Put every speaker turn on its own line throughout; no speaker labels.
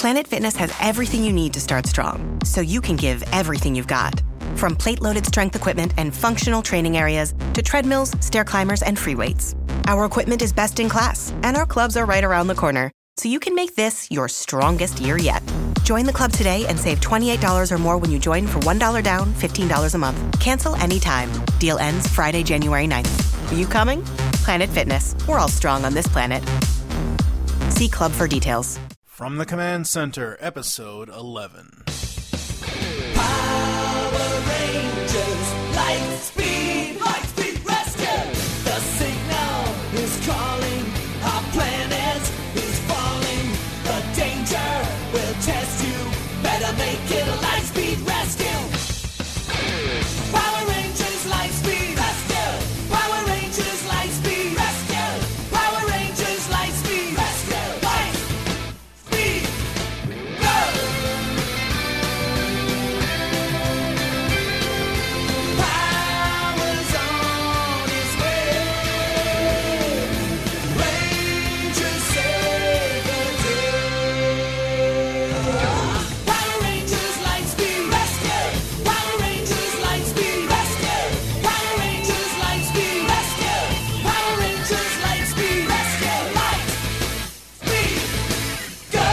Planet Fitness has everything you need to start strong, so you can give everything you've got. From plate-loaded strength equipment and functional training areas to treadmills, stair climbers, and free weights. Our equipment is best in class, and our clubs are right around the corner, so you can make this your strongest year yet. Join the club today and save $28 or more when you join for $1 down, $15 a month. Cancel anytime. Deal ends Friday, January 9th. Are you coming? Planet Fitness. We're all strong on this planet. See club for details.
From the Command Center, Episode 11.
Power Rangers, light speed rescue. The signal is calling, our planet is falling. The danger will test you, better make it a light speed rescue. Power Rangers, light speed rescue. Power Rangers, light speed rescue. Power Rangers, light speed rescue. Light speed, go! Power's on its way. Rangers save the day. Power Rangers, light speed rescue. Power Rangers, light speed rescue. Power Rangers, light speed rescue. Power Rangers, light speed rescue. Light speed, go!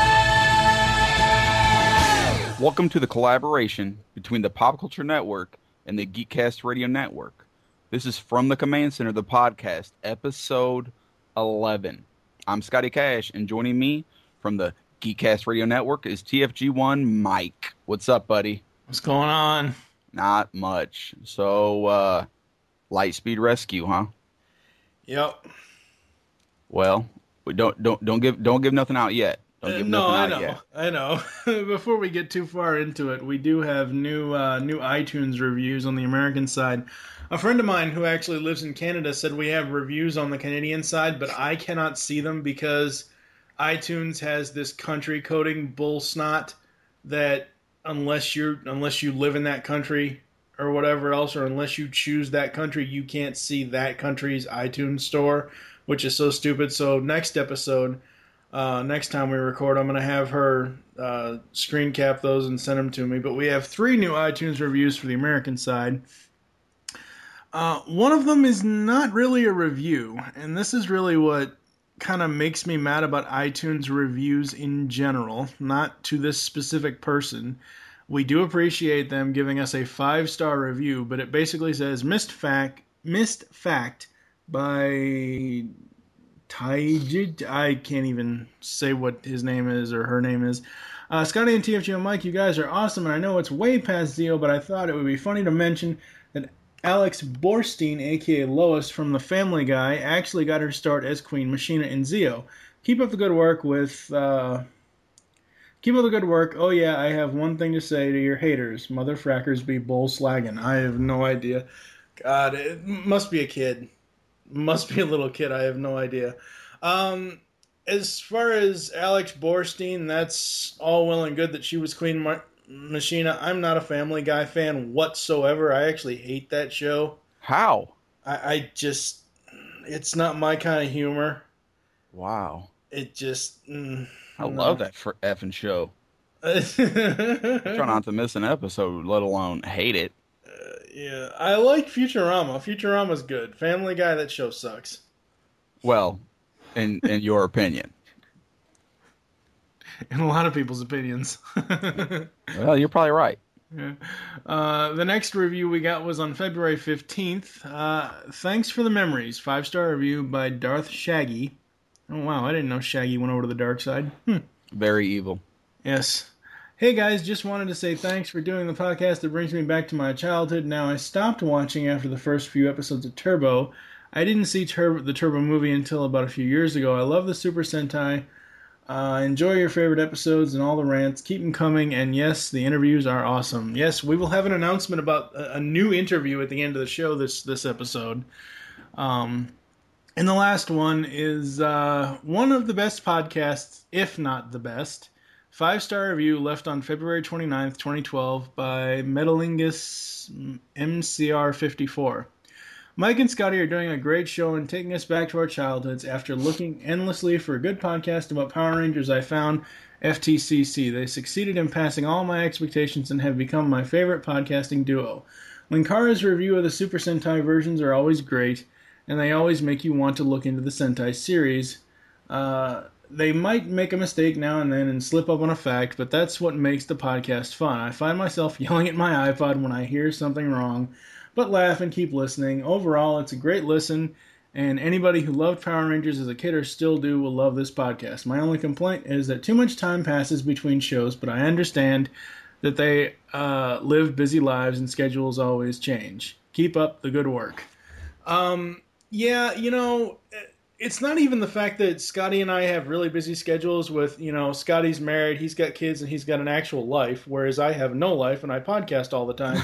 Welcome to the collaboration between the Pop Culture Network and the Geekcast Radio Network. This is From the Command Center, the podcast, episode 11. I'm Scotty Cash, and joining me from the Geekcast Radio Network is TFG1 Mike. What's up, buddy?
What's going on?
Not much. So, Lightspeed Rescue, huh?
Yep.
Well, we don't give nothing out yet. Don't give
No,
nothing out yet.
I know. Before we get too far into it, we do have new iTunes reviews on the American side. A friend of mine who actually lives in Canada said we have reviews on the Canadian side, but I cannot see them because iTunes has this country coding bull snot that unless you live in that country or whatever else, or unless you choose that country, you can't see that country's iTunes store, which is so stupid. So next episode, next time we record, I'm going to have her screen cap those and send them to me. But we have 3 new iTunes reviews for the American side. One of them is not really a review, and this is really what kind of makes me mad about iTunes reviews in general, not to this specific person. We do appreciate them giving us a 5-star review, but it basically says, missed fact by Taijid. I can't even say what his name is or her name is. Scotty and TFG and Mike, you guys are awesome, and I know it's way past Zio, but I thought it would be funny to mention that Alex Borstein, aka Lois from The Family Guy, actually got her start as Queen Machina in Zio. Keep up the good work Oh yeah, I have one thing to say to your haters. Motherfrackers be bull slagging. I have no idea. God, it must be a kid. Must be a little kid. I have no idea. As far as Alex Borstein, that's all well and good that she was Queen Machina. I'm not a Family Guy fan whatsoever. I actually hate that show.
How?
I just, it's not my kind of humor.
Wow.
It just,
I love that effing show. I try not to miss an episode, let alone hate it.
Yeah, I like Futurama. Futurama's good. Family Guy, that show sucks.
Well, in your opinion.
In a lot of people's opinions.
Well, you're probably right.
Yeah. The next review we got was on February 15th. Thanks for the memories. 5-star review by Darth Shaggy. Oh, wow, I didn't know Shaggy went over to the dark side.
Very evil.
Yes. Hey guys, just wanted to say thanks for doing the podcast that brings me back to my childhood. Now, I stopped watching after the first few episodes of Turbo. I didn't see the Turbo movie until about a few years ago. I love the Super Sentai. Enjoy your favorite episodes and all the rants. Keep them coming, and yes, the interviews are awesome. Yes, we will have an announcement about a new interview at the end of the show this episode. And the last one is one of the best podcasts, if not the best. 5-star review left on February 29th, 2012 by Metalingus MCR54. Mike and Scotty are doing a great show and taking us back to our childhoods. After looking endlessly for a good podcast about Power Rangers, I found FTCC. They succeeded in passing all my expectations and have become my favorite podcasting duo. Linkara's review of the Super Sentai versions are always great, and they always make you want to look into the Sentai series. They might make a mistake now and then and slip up on a fact, but that's what makes the podcast fun. I find myself yelling at my iPod when I hear something wrong, but laugh and keep listening. Overall, it's a great listen, and anybody who loved Power Rangers as a kid or still do will love this podcast. My only complaint is that too much time passes between shows, but I understand that they live busy lives and schedules always change. Keep up the good work. Yeah, you know, it's not even the fact that Scotty and I have really busy schedules with, you know, Scotty's married, he's got kids, and he's got an actual life, whereas I have no life and I podcast all the time.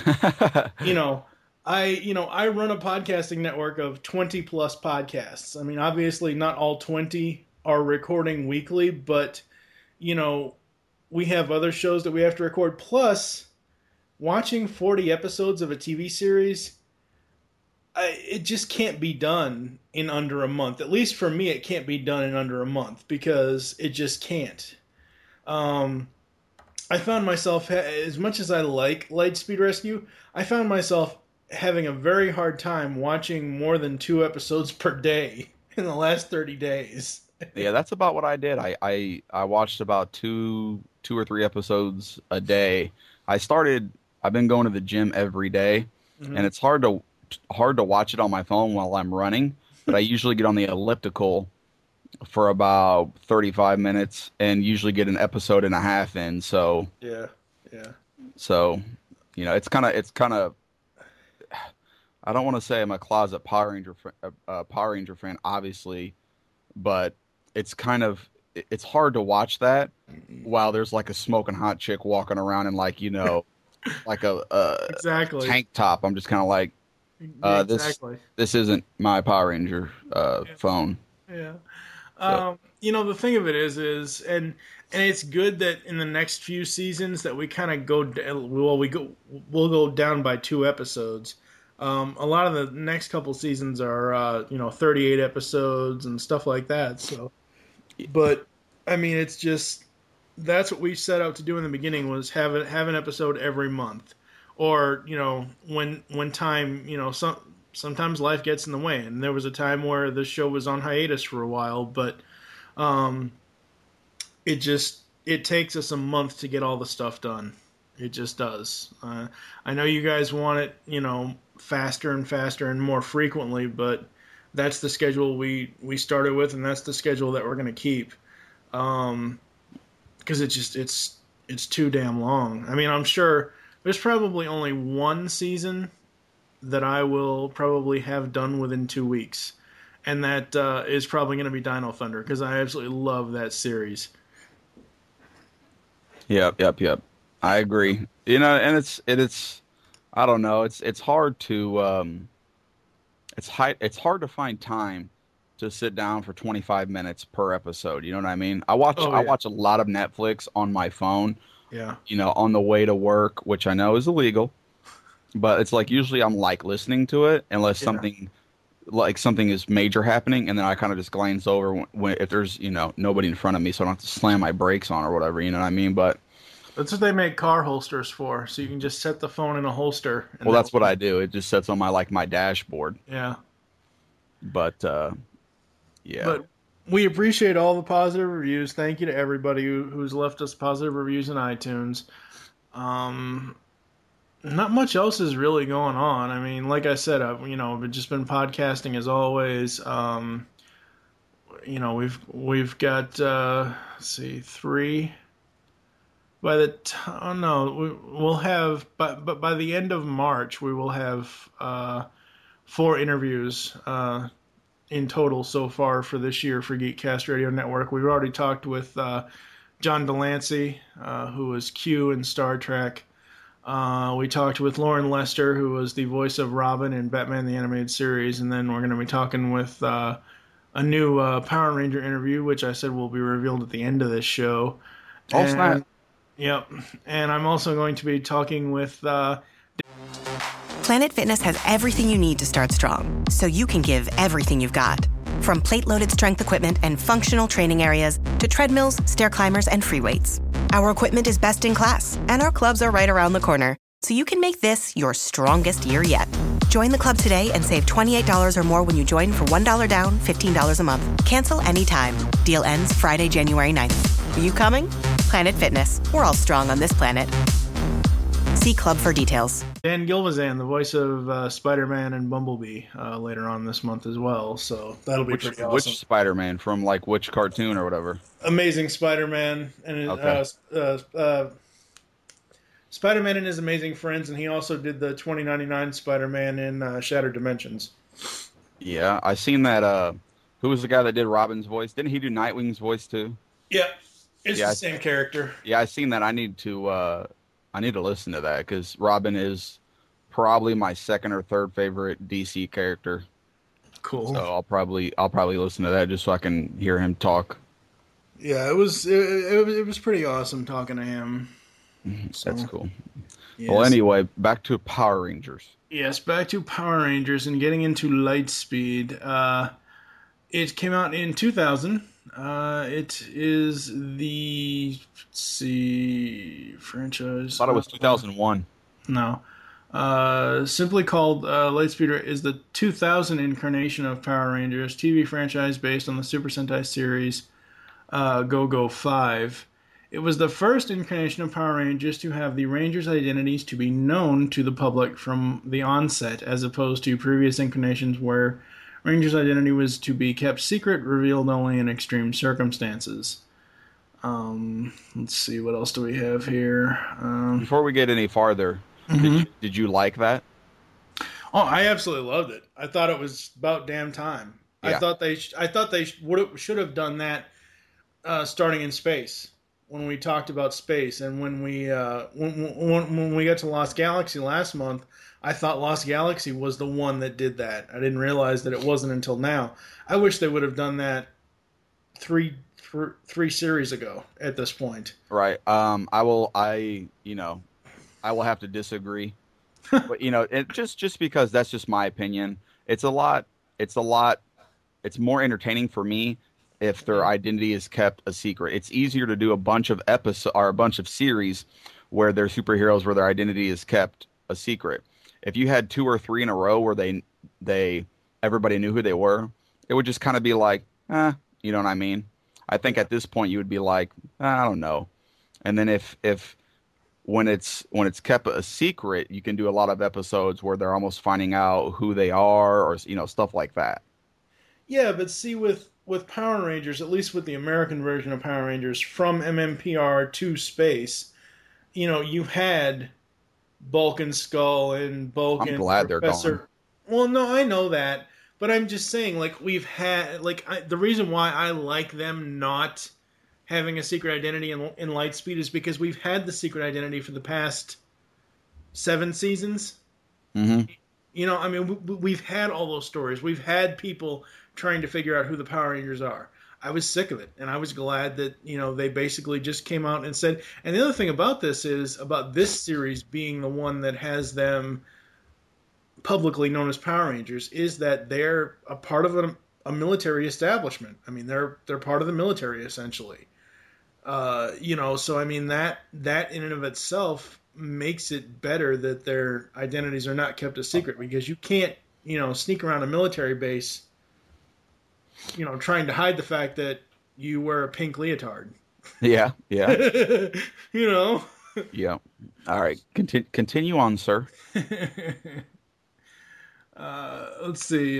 I run a podcasting network of 20 plus podcasts. I mean, obviously not all 20 are recording weekly, but, you know, we have other shows that we have to record. Plus, watching 40 episodes of a TV series, it just can't be done in under a month. At least for me, it can't be done in under a month because it just can't. I found myself, as much as I like Lightspeed Rescue, I found myself having a very hard time watching more than 2 episodes per day in the last 30 days.
Yeah, that's about what I did. I watched about two or 3 episodes a day. I've been going to the gym every day, and it's hard to watch it on my phone while I'm running, but I usually get on the elliptical for about 35 minutes and usually get an episode and a half in. So
yeah.
So, you know, it's kind of. I don't want to say I'm a closet Power Ranger fan, obviously, but it's hard to watch that while there's like a smoking hot chick walking around in like, you know, like a
exactly
tank top. I'm just kind of like,
exactly.
This isn't my Power Ranger phone.
Yeah.
So.
You know, the thing of it is and it's good that in the next few seasons that we kind of we'll go down by 2 episodes. A lot of the next couple seasons are 38 episodes and stuff like that. So, but I mean, it's just that's what we set out to do in the beginning, was have an episode every month. Or, you know, when time, you know, sometimes life gets in the way. And there was a time where the show was on hiatus for a while, but it takes us a month to get all the stuff done. It just does. I know you guys want it, you know, faster and faster and more frequently, but that's the schedule we started with, and that's the schedule that we're going to keep. Because it's too damn long. I mean, I'm sure there's probably only one season that I will probably have done within 2 weeks. And that is probably going to be Dino Thunder, because I absolutely love that series.
Yep. I agree. You know, and it's I don't know. It's hard to it's hard to find time to sit down for 25 minutes per episode. You know what I mean? I watch a lot of Netflix on my phone.
Yeah.
You know, on the way to work, which I know is illegal, but it's like usually I'm like listening to it unless something is major happening, and then I kind of just glance over if there's, you know, nobody in front of me, so I don't have to slam my brakes on or whatever. You know what I mean? But
that's what they make car holsters for, so you can just set the phone in a holster.
Well, that's what I do. It just sits on my dashboard.
Yeah.
But yeah.
But we appreciate all the positive reviews. Thank you to everybody who's left us positive reviews in iTunes. Not much else is really going on. I mean, like I said, I've just been podcasting as always. You know, we've got 3. By the we'll have, but by the end of March we will have 4 interviews in total so far for this year for Geekcast Radio Network. We've already talked with John Delancey, who was Q in Star Trek. We talked with Lauren Lester, who was the voice of Robin in Batman the Animated Series, and then we're going to be talking with a new Power Ranger interview, which I said will be revealed at the end of this show.
Snap.
Yep, and I'm also going to be talking with
Planet Fitness has everything you need to start strong, so you can give everything you've got. From plate-loaded strength equipment and functional training areas to treadmills, stair climbers, and free weights. Our equipment is best in class, and our clubs are right around the corner, so you can make this your strongest year yet. Join the club today and save $28 or more when you join for $1 down, $15 a month. Cancel anytime. Deal ends Friday, January 9th. Are you coming? Planet Fitness. We're all strong on this planet. See club for details.
Dan Gilvezan, the voice of Spider-Man and Bumblebee, later on this month as well. So that'll be pretty awesome.
Which Spider-Man? From like which cartoon or whatever?
Amazing Spider-Man and Spider-Man and his Amazing Friends, and he also did the 2099 Spider-Man in Shattered Dimensions.
Yeah, I seen that. Who was the guy that did Robin's voice? Didn't he do Nightwing's voice too?
Yeah, it's the same character.
Yeah, I seen that. I need to listen to that because Robin is probably my second or third favorite DC character.
Cool.
So I'll probably listen to that just so I can hear him talk.
Yeah, it was pretty awesome talking to him. So,
that's cool.
Yes.
Well, anyway, back to Power Rangers.
Yes, back to Power Rangers and getting into Lightspeed. It came out in 2000. It is the, franchise.
I thought it was 2001.
No. Simply called Lightspeed is the 2000 incarnation of Power Rangers, TV franchise based on the Super Sentai series Go-Go 5. It was the first incarnation of Power Rangers to have the Rangers' identities to be known to the public from the onset, as opposed to previous incarnations where Rangers' identity was to be kept secret, revealed only in extreme circumstances. Let's see, what else do we have here?
Before we get any farther, did you like that?
Oh, I absolutely loved it. I thought it was about damn time. Yeah. I thought they should have done that starting in space. When we talked about space, and when we when we got to Lost Galaxy last month, I thought Lost Galaxy was the one that did that. I didn't realize that it wasn't until now. I wish they would have done that three series ago at this point.
Right. I will have to disagree, but it just because that's just my opinion. It's more entertaining for me if their identity is kept a secret. It's easier to do a bunch of episodes or a bunch of series where they're superheroes where their identity is kept a secret. If you had 2 or 3 in a row where everybody knew who they were, it would just kind of be like, you know what I mean? I think at this point you would be like, I don't know. And then if when it's kept a secret, you can do a lot of episodes where they're almost finding out who they are or stuff like that.
Yeah, but see, with Power Rangers, at least with the American version of Power Rangers, from MMPR to space, you had Bulk and Skull and Bulk and
glad
Professor.
They're gone.
Well, no, I know that, but I'm just saying, we've had, the reason why I like them not having a secret identity in Lightspeed is because we've had the secret identity for the past 7 seasons.
Mm-hmm.
We've had all those stories. We've had people trying to figure out who the Power Rangers are. I was sick of it, and I was glad that, they basically just came out and said. And the other thing about this series being the one that has them publicly known as Power Rangers is that they're a part of a military establishment. I mean, they're part of the military essentially. So that in and of itself makes it better that their identities are not kept a secret, because you can't, sneak around a military base, trying to hide the fact that you wear a pink leotard.
Yeah.
Yeah.
Yeah. All right. Continue on, sir.
Let's see.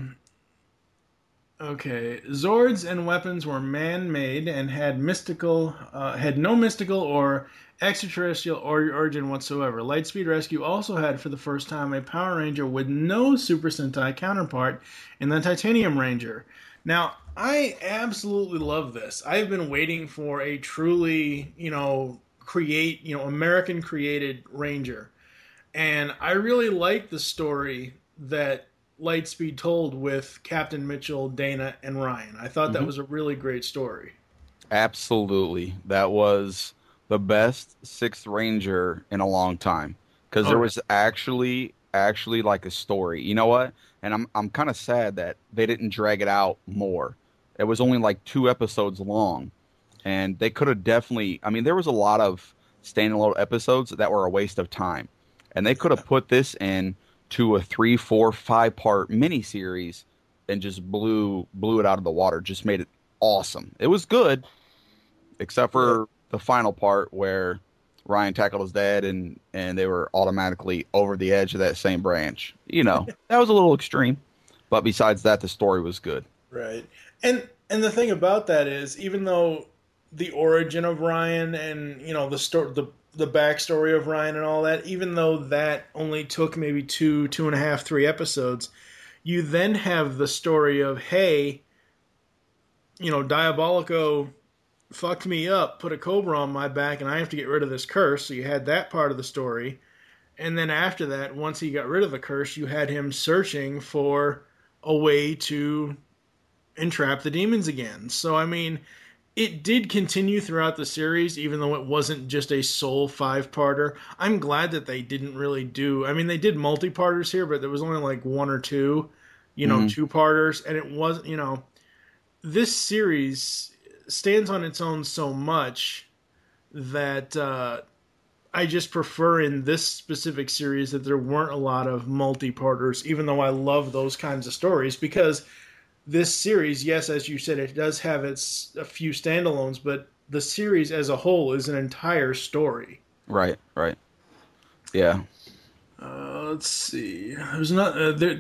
Okay. Zords and weapons were man-made and had no mystical or extraterrestrial origin whatsoever. Lightspeed Rescue also had, for the first time, a Power Ranger with no Super Sentai counterpart in the Titanium Ranger. Now, I absolutely love this. I've been waiting for a truly, American-created Ranger. And I really like the story that Lightspeed told with Captain Mitchell, Dana, and Ryan. I thought that was a really great story.
Absolutely. That was the best 6th Ranger in a long time. Because there was actually actually like a story. You know what? And I'm kind of sad that they didn't drag it out more. It was only like 2 episodes long, and they could have definitely. I mean, there was a lot of standalone episodes that were a waste of time, and they could have put this in to a 3, 4, 5-part miniseries and just blew it out of the water. Just made it awesome. It was good, except for the final part where Ryan tackled his dad and they were automatically over the edge of that same branch. You know, that was a little extreme. But besides that, the story was good.
Right. And the thing about that is, even though the origin of Ryan and, you know, the backstory of Ryan and all that, even though that only took maybe 2.5, 3 episodes, you then have the story of, hey, you know, Diabolico fucked me up, put a cobra on my back, and I have to get rid of this curse. So you had that part of the story. And then after that, once he got rid of the curse, you had him searching for a way to entrap the demons again. So, I mean, it did continue throughout the series, even though it wasn't just a sole 5-parter. I'm glad that they didn't really do... I mean, they did multi-parters here, but there was only like 1 or 2, you know, 2-parters. And it wasn't, you know... This series stands on its own so much that I just prefer in this specific series that there weren't a lot of multi-parters, even though I love those kinds of stories, because this series, yes, as you said, it does have a few standalones, but the series as a whole is an entire story.
Right. Yeah.
Let's see. There's not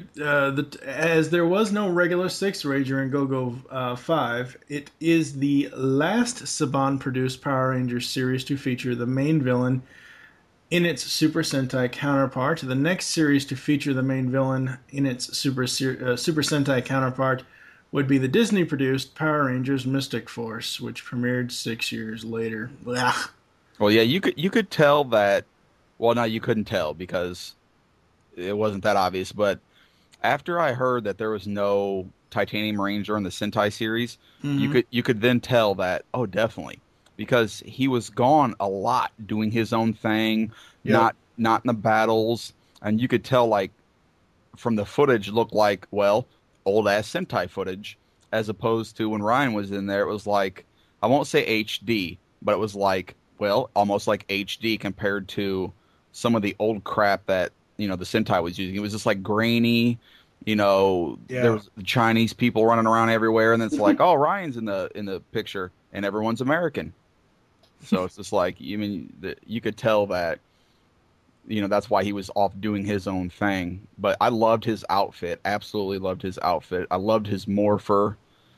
as there was no regular 6th Ranger in Go-Go 5. It is the last Saban-produced Power Rangers series to feature the main villain in its Super Sentai counterpart. The next series to feature the main villain in its Super Sentai counterpart would be the Disney-produced Power Rangers Mystic Force, which premiered 6 years later. Blah.
Well, yeah, you could tell that. Well, no, you couldn't tell because it wasn't that obvious. But after I heard that there was no Titanium Ranger in the Sentai series, you could then tell that, oh, definitely, because he was gone a lot doing his own thing, not in the battles, and you could tell like from the footage looked like, well, old ass Sentai footage, as opposed to when Ryan was in there, it was like, I won't say HD, but it was like, well, almost like HD compared to some of the old crap that, you know, the Sentai was using. It was just like grainy, you know, there was the Chinese people running around everywhere, and then it's like, oh, Ryan's in the picture and everyone's American. So it's just like, you could tell that, you know, that's why he was off doing his own thing. But I loved his outfit. Absolutely loved his outfit. I loved his morpher.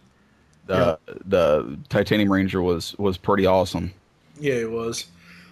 The Titanium Ranger was pretty awesome.
Yeah, it was.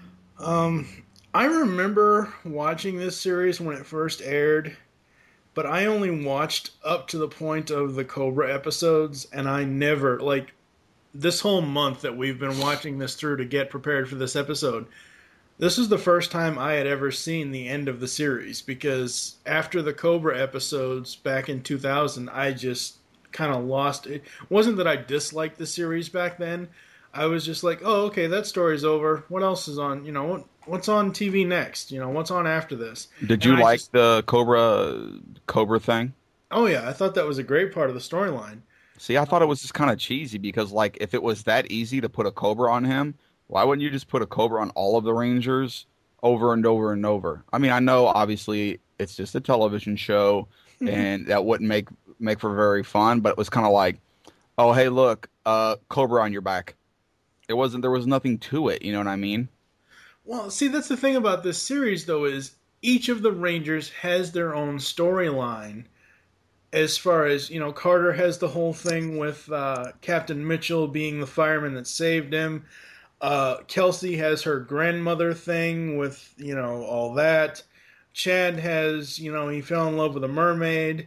I remember watching this series when it first aired, but I only watched up to the point of the Cobra episodes, and I never, like, this whole month that we've been watching this through to get prepared for this episode, this is the first time I had ever seen the end of the series, because after the Cobra episodes back in 2000, I just kind of lost it. It wasn't that I disliked the series back then. I was just like, oh, okay, that story's over. What else is on? You know, what's on TV next? You know, what's on after this?
Did you like the Cobra thing?
Oh, yeah. I thought that was a great part of the storyline.
See, I thought it was just kind of cheesy because, like, if it was that easy to put a Cobra on him, why wouldn't you just put a Cobra on all of the Rangers over and over and over? I mean, I know, obviously, it's just a television show, and that wouldn't make for very fun, but it was kind of like, oh, hey, look, Cobra on your back. There was nothing to it, you know what I mean?
Well, see, that's the thing about this series, though, is each of the Rangers has their own storyline. As far as, you know, Carter has the whole thing with Captain Mitchell being the fireman that saved him. Kelsey has her grandmother thing with, you know, all that. Chad has, you know, he fell in love with a mermaid.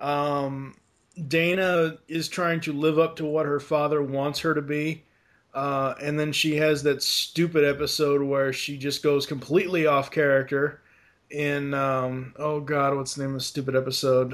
Dana is trying to live up to what her father wants her to be. And then she has that stupid episode where she just goes completely off character in, oh God, what's the name of the stupid episode?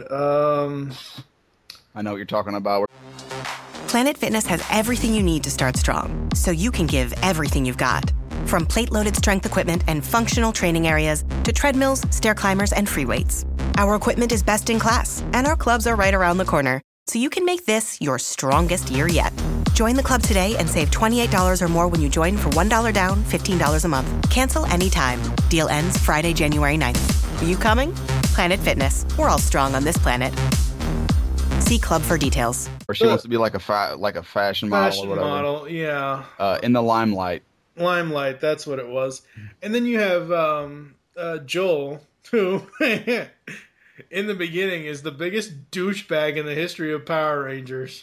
I know what you're talking about.
Planet Fitness has everything you need to start strong, so you can give everything you've got. From plate-loaded strength equipment and functional training areas to treadmills, stair climbers, and free weights. Our equipment is best in class, and our clubs are right around the corner, so you can make this your strongest year yet. Join the club today and save $28 or more when you join for $1 down, $15 a month. Cancel anytime. Deal ends Friday, January 9th. Are you coming? Planet Fitness. We're all strong on this planet. See club for details.
Or she wants to be like a fashion model
Fashion
or whatever.
model, yeah.
In the limelight.
Limelight, that's what it was. And then you have Joel, who in the beginning is the biggest douchebag in the history of Power Rangers.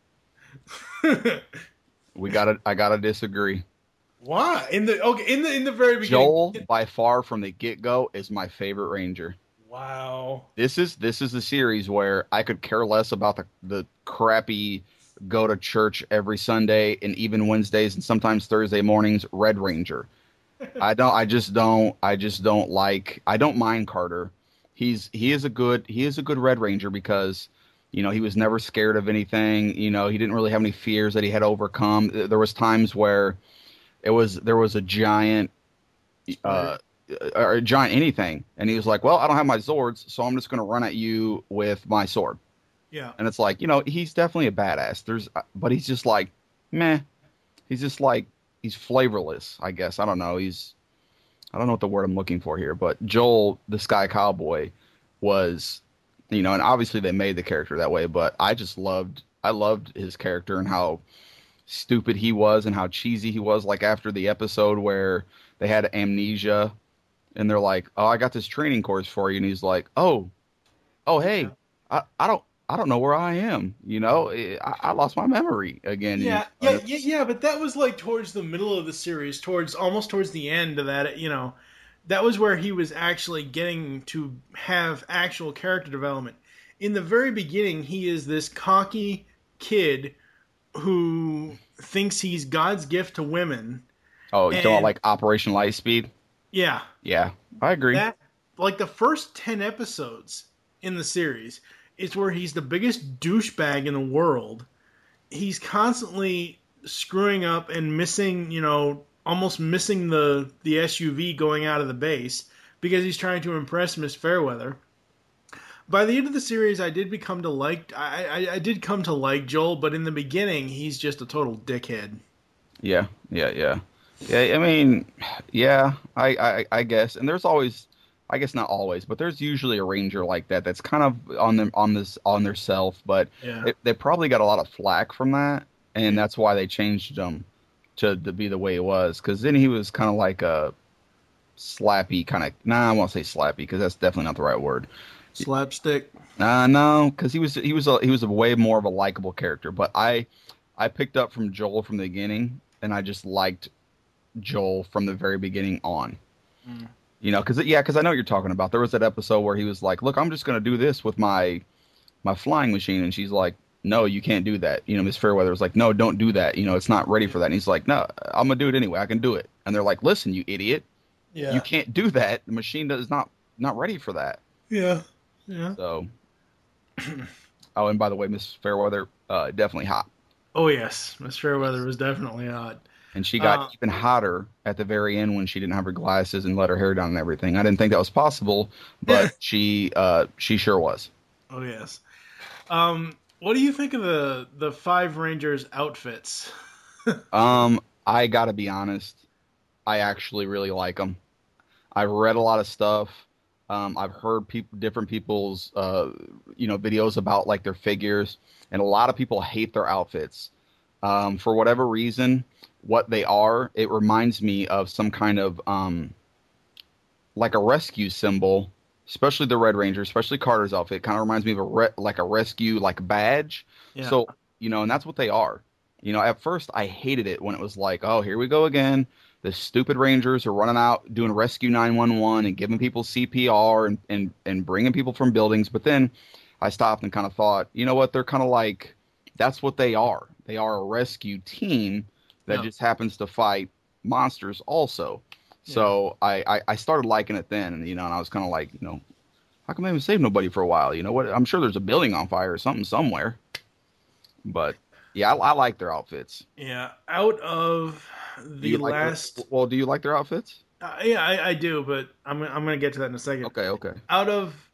I gotta disagree.
Why? In the very beginning,
Joel, by far from the get-go, is my favorite Ranger.
Wow.
This is the series where I could care less about the crappy go to church every Sunday and even Wednesdays and sometimes Thursday mornings Red Ranger. I don't mind Carter. He is a good Red Ranger because, you know, he was never scared of anything. You know, he didn't really have any fears that he had to overcome. There was times where there was a giant or a giant anything, and he was like, well, I don't have my Zords, so I'm just going to run at you with my sword.
Yeah.
And it's like, you know, he's definitely a badass. But he's just like, meh. He's just like, he's flavorless, I guess. I don't know. I don't know what the word I'm looking for here, but Joel, the Sky Cowboy, was, you know, and obviously they made the character that way, but I loved his character and how stupid he was and how cheesy he was. Like after the episode where they had amnesia and they're like, oh, I got this training course for you. And he's like, oh, hey, I don't know where I am. You know, I lost my memory again.
Yeah. But that was like towards the middle of the series, almost towards the end of that. You know, that was where he was actually getting to have actual character development. In the very beginning, he is this cocky kid who thinks he's God's gift to women.
Oh, you don't like Operation Lightspeed?
Yeah.
Yeah, I agree.
Like the first 10 episodes in the series, it's where he's the biggest douchebag in the world. He's constantly screwing up and missing, you know, almost missing the SUV going out of the base because he's trying to impress Miss Fairweather. By the end of the series, I did come to like Joel, but in the beginning, he's just a total dickhead.
Yeah. I mean, yeah, I guess. And there's always, I guess not always, but there's usually a Ranger like that that's kind of on their self, but they probably got a lot of flack from that, and that's why they changed him to be the way he was, because then he was kind of like a slappy kind of, I won't say slappy because that's definitely not the right word.
Slapstick.
No, because he was a way more of a likable character. But I picked up from Joel from the beginning, and I just liked Joel from the very beginning on. Mm. You know, because I know what you're talking about. There was that episode where he was like, "Look, I'm just going to do this with my flying machine," and she's like, "No, you can't do that." You know, Miss Fairweather was like, "No, don't do that. You know, it's not ready for that." And he's like, "No, I'm gonna do it anyway. I can do it." And they're like, "Listen, you idiot. Yeah. You can't do that. The machine is not ready for that."
Yeah.
So, oh, and by the way, Miss Fairweather, definitely hot.
Oh yes, Miss Fairweather was definitely hot.
And she got even hotter at the very end when she didn't have her glasses and let her hair down and everything. I didn't think that was possible, but she sure was.
Oh yes. What do you think of the Five Rangers outfits?
I gotta be honest, I actually really like them. I've read a lot of stuff. I've heard different people's, videos about like their figures, and a lot of people hate their outfits. For whatever reason, what they are, it reminds me of some kind of, like a rescue symbol, especially the Red Ranger, especially Carter's outfit. Kind of reminds me of a rescue, like badge. Yeah. So, and that's what they are. At first I hated it when it was like, oh, here we go again. The stupid Rangers are running out doing Rescue 911 and giving people CPR and bringing people from buildings. But then I stopped and kind of thought, you know what? They're kind of like, that's what they are. They are a rescue team that just happens to fight monsters also. Yeah. So I started liking it then, and I was kind of like, how come they haven't saved nobody for a while? You know what? I'm sure there's a building on fire or something somewhere. But yeah, I like their outfits.
Yeah, out of the last.
Do you like their outfits?
Yeah, I do, but I'm gonna get to that in a second.
Okay.
Out of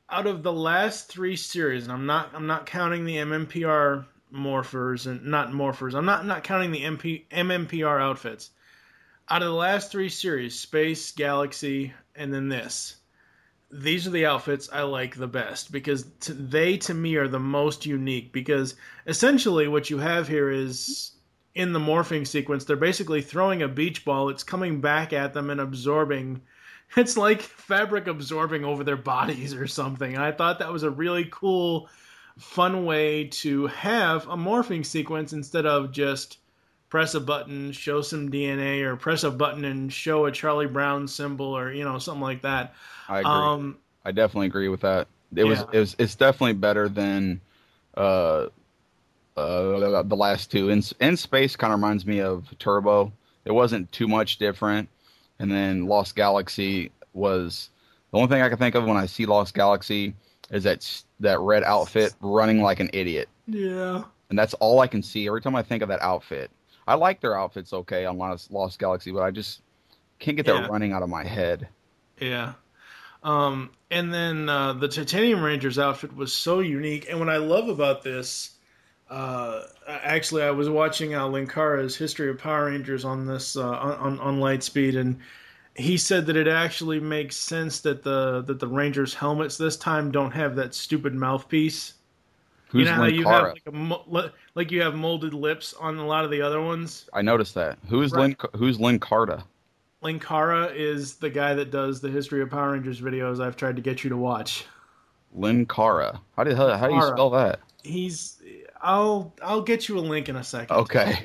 out of the last 3 series, and I'm not counting the MMPR morphers and not morphers. I'm not counting the MMPR outfits. Out of the last 3 series, Space, Galaxy, and then this, these are the outfits I like the best because they, to me, are the most unique. Because essentially what you have here is, in the morphing sequence, they're basically throwing a beach ball. It's coming back at them and absorbing. It's like fabric absorbing over their bodies or something. I thought that was a really cool, fun way to have a morphing sequence instead of just press a button, show some DNA, or press a button and show a Charlie Brown symbol, or something like that.
I agree. I definitely agree with that. It's definitely better than the last 2. In Space kind of reminds me of Turbo. It wasn't too much different. And then Lost Galaxy was the only thing I can think of when I see Lost Galaxy is that red outfit running like an idiot.
Yeah.
And that's all I can see every time I think of that outfit. I like their outfits okay on Lost Galaxy, but I just can't get that running out of my head.
Yeah. And then the Titanium Rangers outfit was so unique. And what I love about this, actually, I was watching Linkara's History of Power Rangers on this on Lightspeed, and he said that it actually makes sense that the Rangers' helmets this time don't have that stupid mouthpiece.
Who's
how you
Linkara?
have like you have molded lips on a lot of the other ones.
I noticed that. Who's Linkara?
Linkara is the guy that does the History of Power Rangers videos I've tried to get you to watch.
Linkara. How do you spell that?
I'll get you a link in a second.
Okay.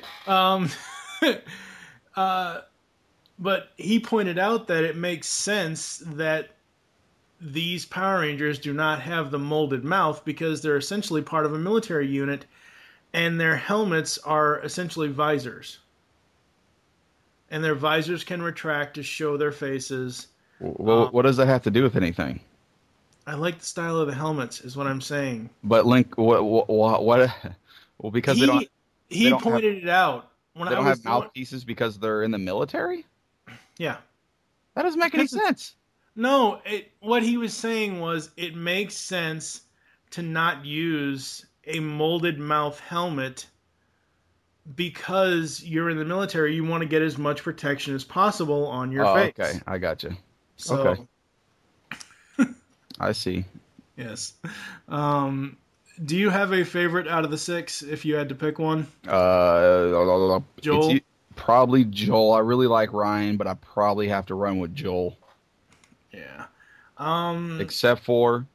But he pointed out that it makes sense that these Power Rangers do not have the molded mouth because they're essentially part of a military unit, and their helmets are essentially visors. And their visors can retract to show their faces.
Well, what does that have to do with anything?
I like the style of the helmets, is what I'm saying.
But what? Well, because they don't.
He pointed it out.
They don't have mouthpieces because they're in the military?
Yeah.
That doesn't make any sense.
No, what he was saying was it makes sense to not use a molded mouth helmet because you're in the military. You want to get as much protection as possible on your face.
Okay, I got you.
So,
okay. I see.
Yes. Do you have a favorite out of the 6 if you had to pick one? Joel?
Probably Joel. I really like Ryan, but I probably have to run with Joel.
Yeah.
Except for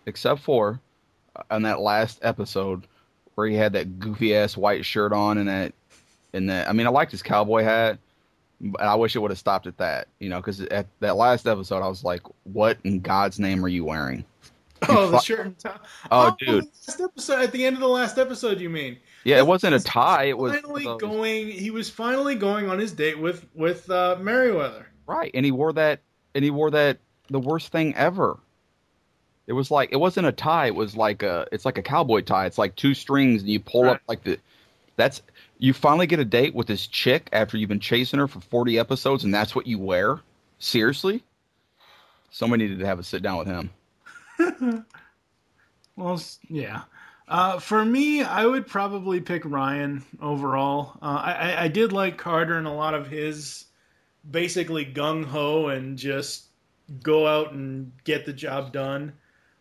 on that last episode where he had that goofy ass white shirt on and that I mean, I liked his cowboy hat, but I wish it would have stopped at that, because at that last episode I was like, what in God's name are you wearing?
Oh, the shirt and tie.
Oh, dude.
At the end of the last episode, you mean?
Yeah, it wasn't a tie. It was
He was finally going on his date with Merriweather.
Right, and he wore that the worst thing ever. It was like, it wasn't a tie. It was like it's like a cowboy tie. It's like 2 strings, and you pull up like you finally get a date with this chick after you've been chasing her for 40 episodes, and that's what you wear? Seriously? Somebody needed to have a sit down with him.
Well, yeah. For me, I would probably pick Ryan overall. I did like Carter and a lot of his basically gung-ho and just go out and get the job done.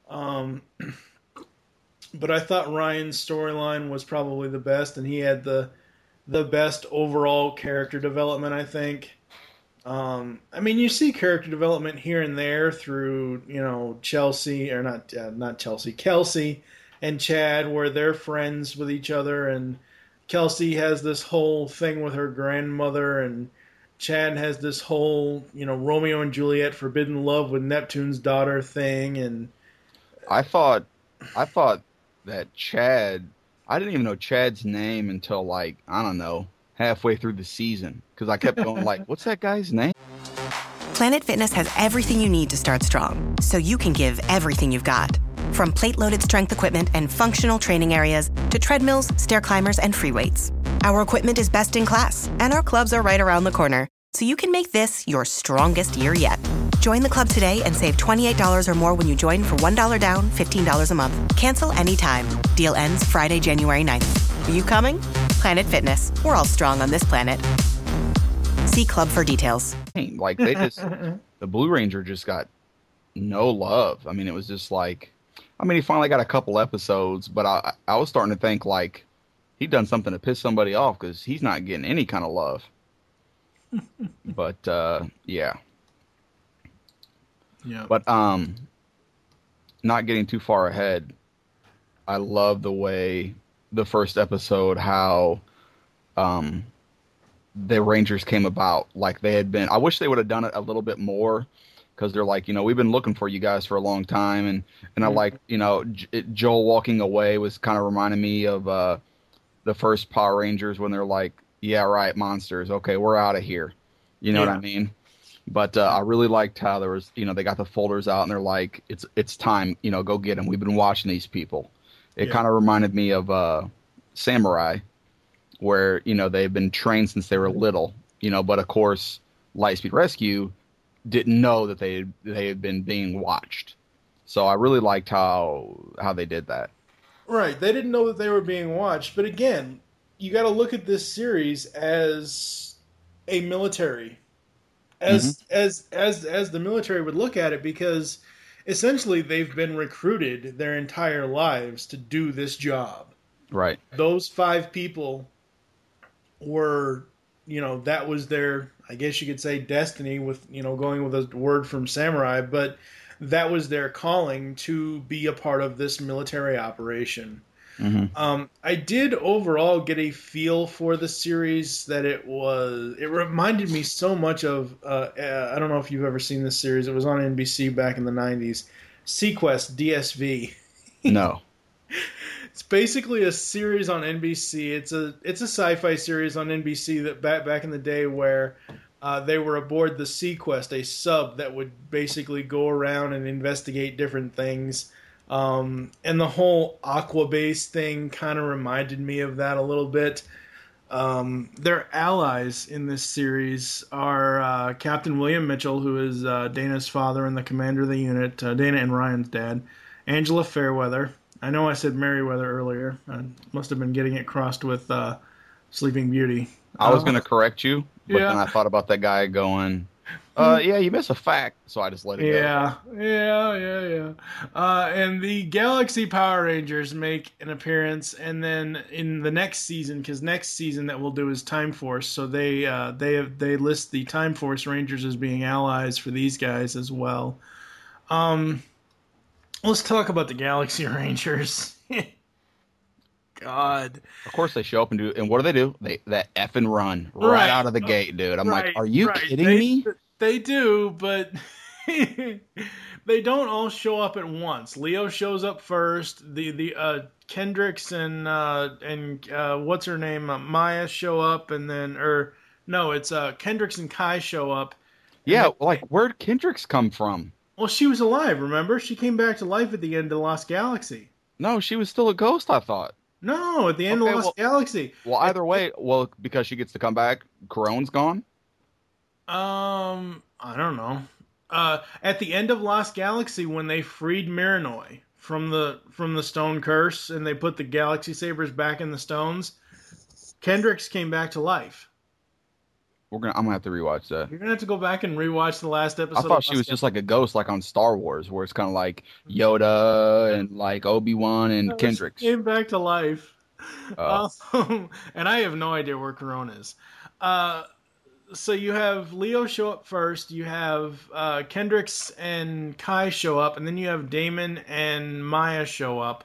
But I thought Ryan's storyline was probably the best, and he had the best overall character development, I think. I mean, you see character development here and there through, Kelsey and Chad, where they're friends with each other, and Kelsey has this whole thing with her grandmother, and Chad has this whole, Romeo and Juliet forbidden love with Neptune's daughter thing, and
I thought that Chad, I didn't even know Chad's name until halfway through the season, because I kept going what's that guy's name?
Planet Fitness has everything you need to start strong, so you can give everything you've got. From plate-loaded strength equipment and functional training areas to treadmills, stair climbers, and free weights. Our equipment is best in class, and our clubs are right around the corner, so you can make this your strongest year yet. Join the club today and save $28 or more when you join for $1 down, $15 a month. Cancel anytime. Deal ends Friday, January 9th. Are you coming? Planet Fitness. We're all strong on this planet. See club for details.
Like, they just, the Blue Ranger just got no love. I mean, it was just like, I mean, he finally got a couple episodes, but I was starting to think, like, he'd done something to piss somebody off because he's not getting any kind of love. But, yeah.
Yeah.
But, not getting too far ahead, I love the way the first episode, how, the Rangers came about. Like, they had been, I wish they would have done it a little bit more, because they're like, you know, we've been looking for you guys for a long time. And I like, you know, Joel walking away was kind of reminding me of the first Power Rangers, when they're like, yeah, right, monsters. Okay, we're out of here. You know what I mean? But I really liked how there was, you know, they got the folders out and they're like, it's time, you know, go get them. We've been watching these people. It kind of reminded me of Samurai, where, you know, they've been trained since they were little, you know, but of course, Lightspeed Rescue didn't know that they had been being watched. So I really liked how they did that.
Right, they didn't know that they were being watched, but again, you got to look at this series as a military, as the military would look at it, because essentially they've been recruited their entire lives to do this job.
Right.
Those 5 people were, you know, that was their, I guess you could say, destiny, with, you know, going with a word from Samurai, but that was their calling to be a part of this military operation. I did overall get a feel for the series that it reminded me so much of, I don't know if you've ever seen this series. It was on NBC back in the 90s. Sequest DSV.
No.
It's basically a series on NBC. It's a sci-fi series on NBC that back in the day, where they were aboard the Sequest, a sub that would basically go around and investigate different things. And the whole Aquabase thing kind of reminded me of that a little bit. Their allies in this series are Captain William Mitchell, who is Dana's father and the commander of the unit, Dana and Ryan's dad, Angela Fairweather. I know I said Merriweather earlier. I must have been getting it crossed with Sleeping Beauty.
I was going to correct you, but then I thought about that guy going, yeah, you missed a fact, so I just let it go.
Yeah. And the Galaxy Power Rangers make an appearance, and then in the next season, because next season that we'll do is Time Force, so they list the Time Force Rangers as being allies for these guys as well. Let's talk about the Galaxy Rangers. God.
Of course they show up and what do? That effing run right out of the gate, dude. I'm like, are you kidding me?
They do, but they don't all show up at once. Leo shows up first. The Kendricks and what's her name, Maya show up, and then it's Kendricks and Kai show up.
Yeah, like where'd Kendricks come from?
Well, she was alive. Remember, she came back to life at the end of Lost Galaxy.
No, she was still a ghost, I thought.
No, at the end of Lost Galaxy.
Well, either way, because she gets to come back, Corone's gone?
I don't know. At the end of Lost Galaxy, when they freed Miranoi from the Stone Curse and they put the Galaxy Sabers back in the stones, Kendricks came back to life.
I'm gonna have to rewatch that.
You're gonna have to go back and rewatch the last episode.
I thought she was just like a ghost, like on Star Wars, where it's kind of like Yoda and like Obi-Wan and Kendricks.
She came back to life. And I have no idea where Corona is. So you have Leo show up first. You have Kendricks and Kai show up, and then you have Damon and Maya show up.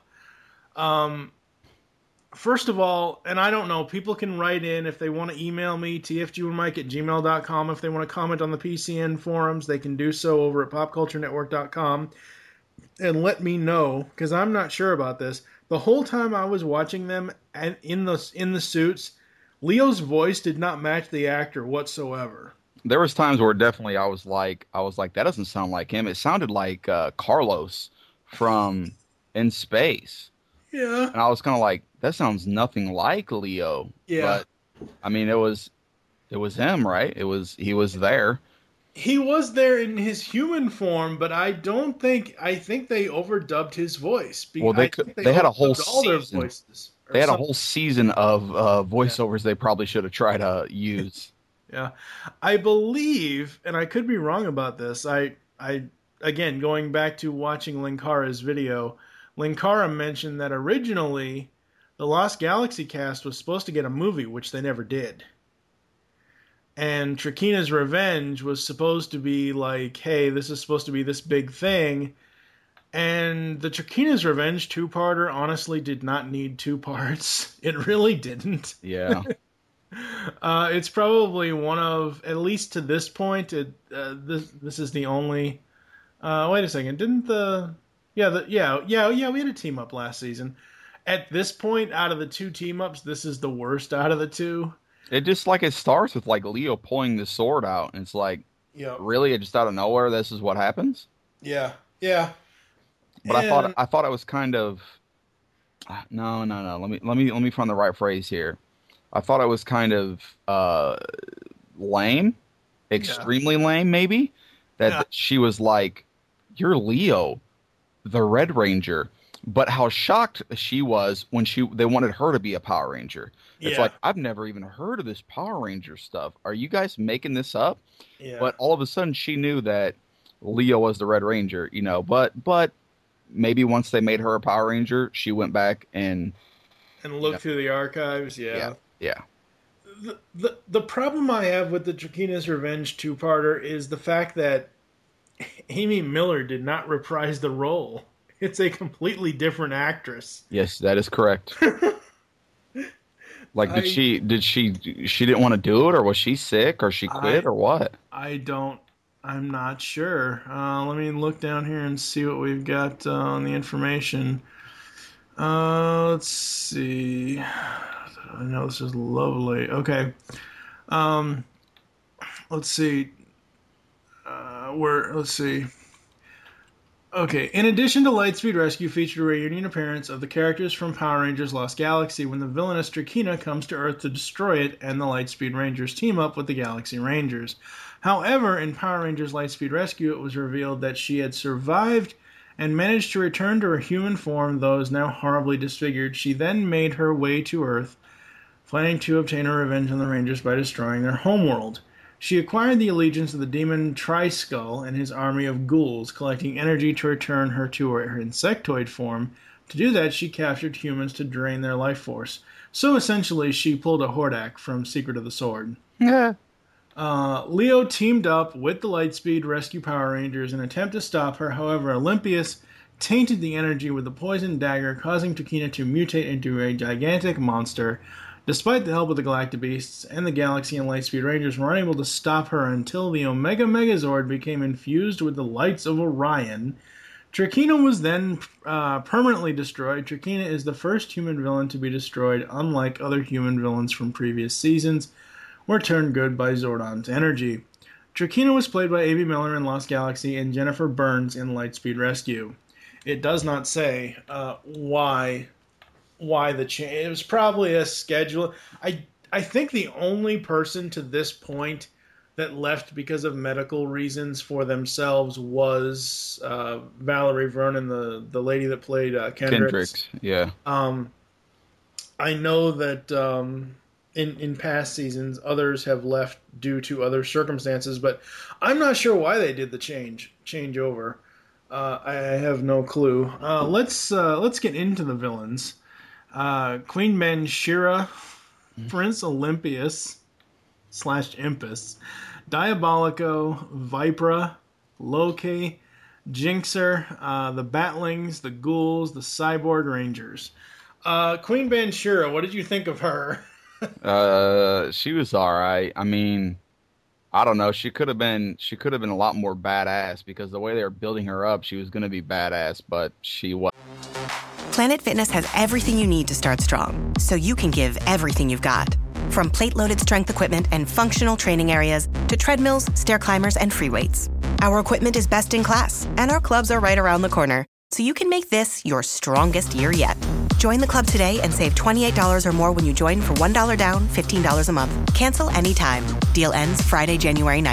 First of all, and I don't know, people can write in if they want to email me, tfgmike@gmail.com. If they want to comment on the PCN forums, they can do so over at popculturenetwork.com and let me know, because I'm not sure about this. The whole time I was watching them and in the suits, Leo's voice did not match the actor whatsoever.
There was times where definitely I was like, that doesn't sound like him. It sounded like Carlos from In Space.
Yeah.
And I was kind of like, that sounds nothing like Leo.
Yeah.
But I mean, it was him, right? He was there.
He was there in his human form, but I think they overdubbed his voice.
Well, they had a whole
all their
season.
voices.
They had a whole season of voiceovers they probably should have tried to use.
Yeah, I believe, and I could be wrong about this. I again, going back to watching Linkara's video, Linkara mentioned that originally the Lost Galaxy cast was supposed to get a movie, which they never did. And Trakeena's Revenge was supposed to be like, hey, this is supposed to be this big thing. And the Trakeena's Revenge two-parter honestly did not need 2 parts. It really didn't.
Yeah.
It's probably one of, at least to this point, this is the only... wait a second, didn't we had a team-up last season. At this point, out of the 2 team-ups, this is the worst out of the 2.
It just it starts with Leo pulling the sword out, and it's like, really, just out of nowhere, this is what happens.
Yeah.
But I thought it was kind of no. Let me find the right phrase here. I thought it was kind of lame, extremely lame, maybe. That she was like, "You're Leo, the Red Ranger." But how shocked she was when they wanted her to be a Power Ranger. It's like, I've never even heard of this Power Ranger stuff. Are you guys making this up?
Yeah.
But all of a sudden she knew that Leo was the Red Ranger, but maybe once they made her a Power Ranger, she went back and
looked through the archives. Yeah. The problem I have with the Trakeena's Revenge two-parter is the fact that Amy Miller did not reprise the role. It's a completely different actress.
Yes, that is correct. Did she didn't want to do it, or was she sick, or she quit, or what?
I'm not sure. Let me look down here and see what we've got on the information. Let's see. I know this is lovely. Okay. Let's see. Let's see. Okay, in addition to Lightspeed Rescue, featured a reunion appearance of the characters from Power Rangers Lost Galaxy when the villainous Trakeena comes to Earth to destroy it, and the Lightspeed Rangers team up with the Galaxy Rangers. However, in Power Rangers Lightspeed Rescue, it was revealed that she had survived and managed to return to her human form, though is now horribly disfigured. She then made her way to Earth, planning to obtain her revenge on the Rangers by destroying their homeworld. She acquired the allegiance of the demon Triskull and his army of ghouls, collecting energy to return her to her insectoid form. To do that, she captured humans to drain their life force. So essentially, she pulled a Hordak from Secret of the Sword.
Yeah.
Leo teamed up with the Lightspeed Rescue Power Rangers in an attempt to stop her. However, Olympius tainted the energy with a poison dagger, causing Trakeena to mutate into a gigantic monster. Despite the help of the Galactic Beasts and the Galaxy and Lightspeed Rangers were unable to stop her until the Omega Megazord became infused with the lights of Orion. Trakeena was then permanently destroyed. Trakeena is the first human villain to be destroyed, unlike other human villains from previous seasons, were turned good by Zordon's energy. Trakeena was played by Amy Miller in Lost Galaxy and Jennifer Burns in Lightspeed Rescue. It does not say why the change. It was probably a schedule. I think the only person to this point that left because of medical reasons for themselves was Valerie Vernon, the lady that played Kendrix.
Yeah.
I know that in past seasons others have left due to other circumstances, but I'm not sure why they did the change over. I have no clue. Let's get into the villains. Queen Manshira, Prince Olympius / Impus, Diabolico, Vipra, Loki, Jinxer, the Batlings, the Ghouls, the Cyborg Rangers. Queen Manshira, what did you think of her?
She was all right. I mean, I don't know. She could have been a lot more badass, because the way they were building her up, she was going to be badass, but she was.
Planet Fitness has everything you need to start strong, so you can give everything you've got. From plate-loaded strength equipment and functional training areas to treadmills, stair climbers, and free weights. Our equipment is best in class, and our clubs are right around the corner, so you can make this your strongest year yet. Join the club today and save $28 or more when you join for $1 down, $15 a month. Cancel anytime. Deal ends Friday, January 9th.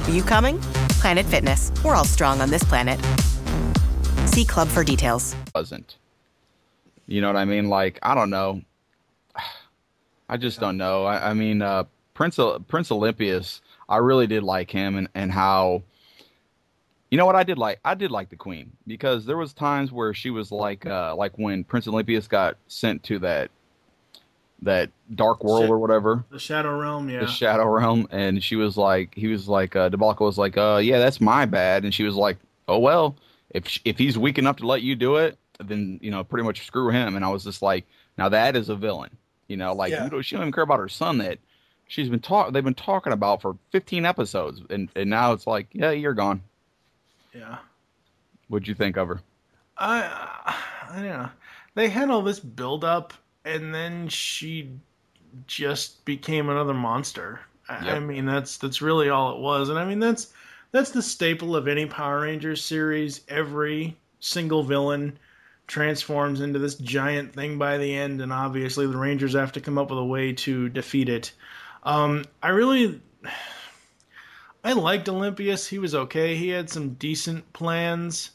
You coming? Planet Fitness. We're all strong on this planet. See Club for details.
Wasn't. You know what I mean? Like, I don't know. I just don't know. I mean, Prince Olympius, I really did like him and how, you know what I did like? I did like the Queen because there was times where she was like when Prince Olympius got sent to that dark world or whatever.
The Shadow Realm, yeah.
The Shadow Realm, and he was like, Diabolico was like, yeah, that's my bad, and she was like, oh well, if he's weak enough to let you do it, then pretty much screw him. And I was just like, now that is a villain, she don't even care about her son that they've been talking about for 15 episodes, and now it's like, yeah, you're gone.
Yeah.
What'd you think of her?
Yeah. They had all this build up, and then she just became another monster. I mean, that's really all it was. And I mean, that's the staple of any Power Rangers series. Every single villain transforms into this giant thing by the end, and obviously the Rangers have to come up with a way to defeat it. I liked Olympius. He was okay. He had some decent plans.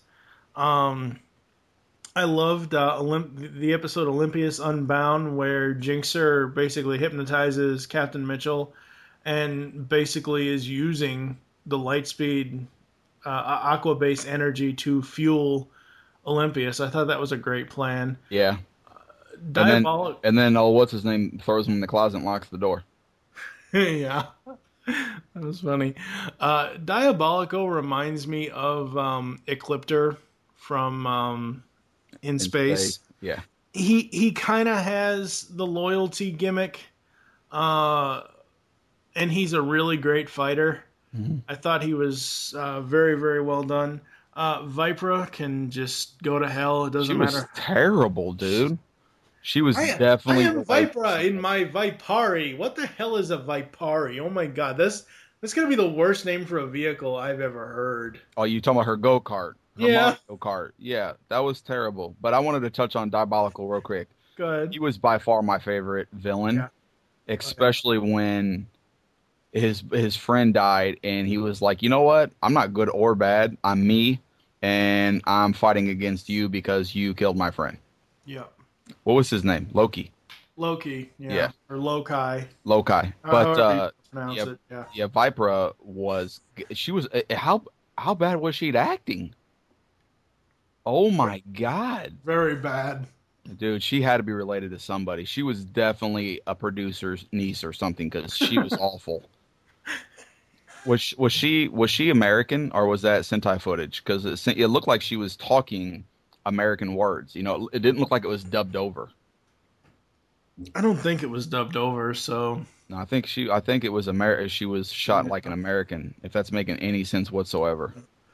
I loved the episode Olympius Unbound, where Jinxer basically hypnotizes Captain Mitchell and basically is using the Lightspeed Aqua-based energy to fuel Olympius. I thought that was a great plan.
Yeah. And then what's his name throws him in the closet and locks the door.
Yeah. That was funny. Diabolico reminds me of Ecliptor from In Space.
Yeah.
He kind of has the loyalty gimmick, and he's a really great fighter. Mm-hmm. I thought he was very, very well done. Vipra can just go to hell. It doesn't matter.
She was terrible, dude. She was definitely.
I am Vipra in my Vipari. What the hell is a Vipari? Oh my god, that's gonna be the worst name for a vehicle I've ever heard.
Oh, you talking about her go-kart?
Yeah.
Go-kart. Yeah, that was terrible. But I wanted to touch on Diabolical real quick.
Go ahead.
He was by far my favorite villain, especially when his friend died, and he was like, you know what? I'm not good or bad. I'm me, and I'm fighting against you because you killed my friend.
Yeah.
What was his name? Loki.
Yeah. Or Loki.
But
yeah,
Vipra was. She was. How bad was she at acting? Oh my god.
Very bad.
Dude, she had to be related to somebody. She was definitely a producer's niece or something because she was awful. Was she American, or was that Sentai footage? Because it looked like she was talking American words. It didn't look like it was dubbed over.
I don't think it was dubbed over. So
no, I think it was she was shot like an American. If that's making any sense whatsoever.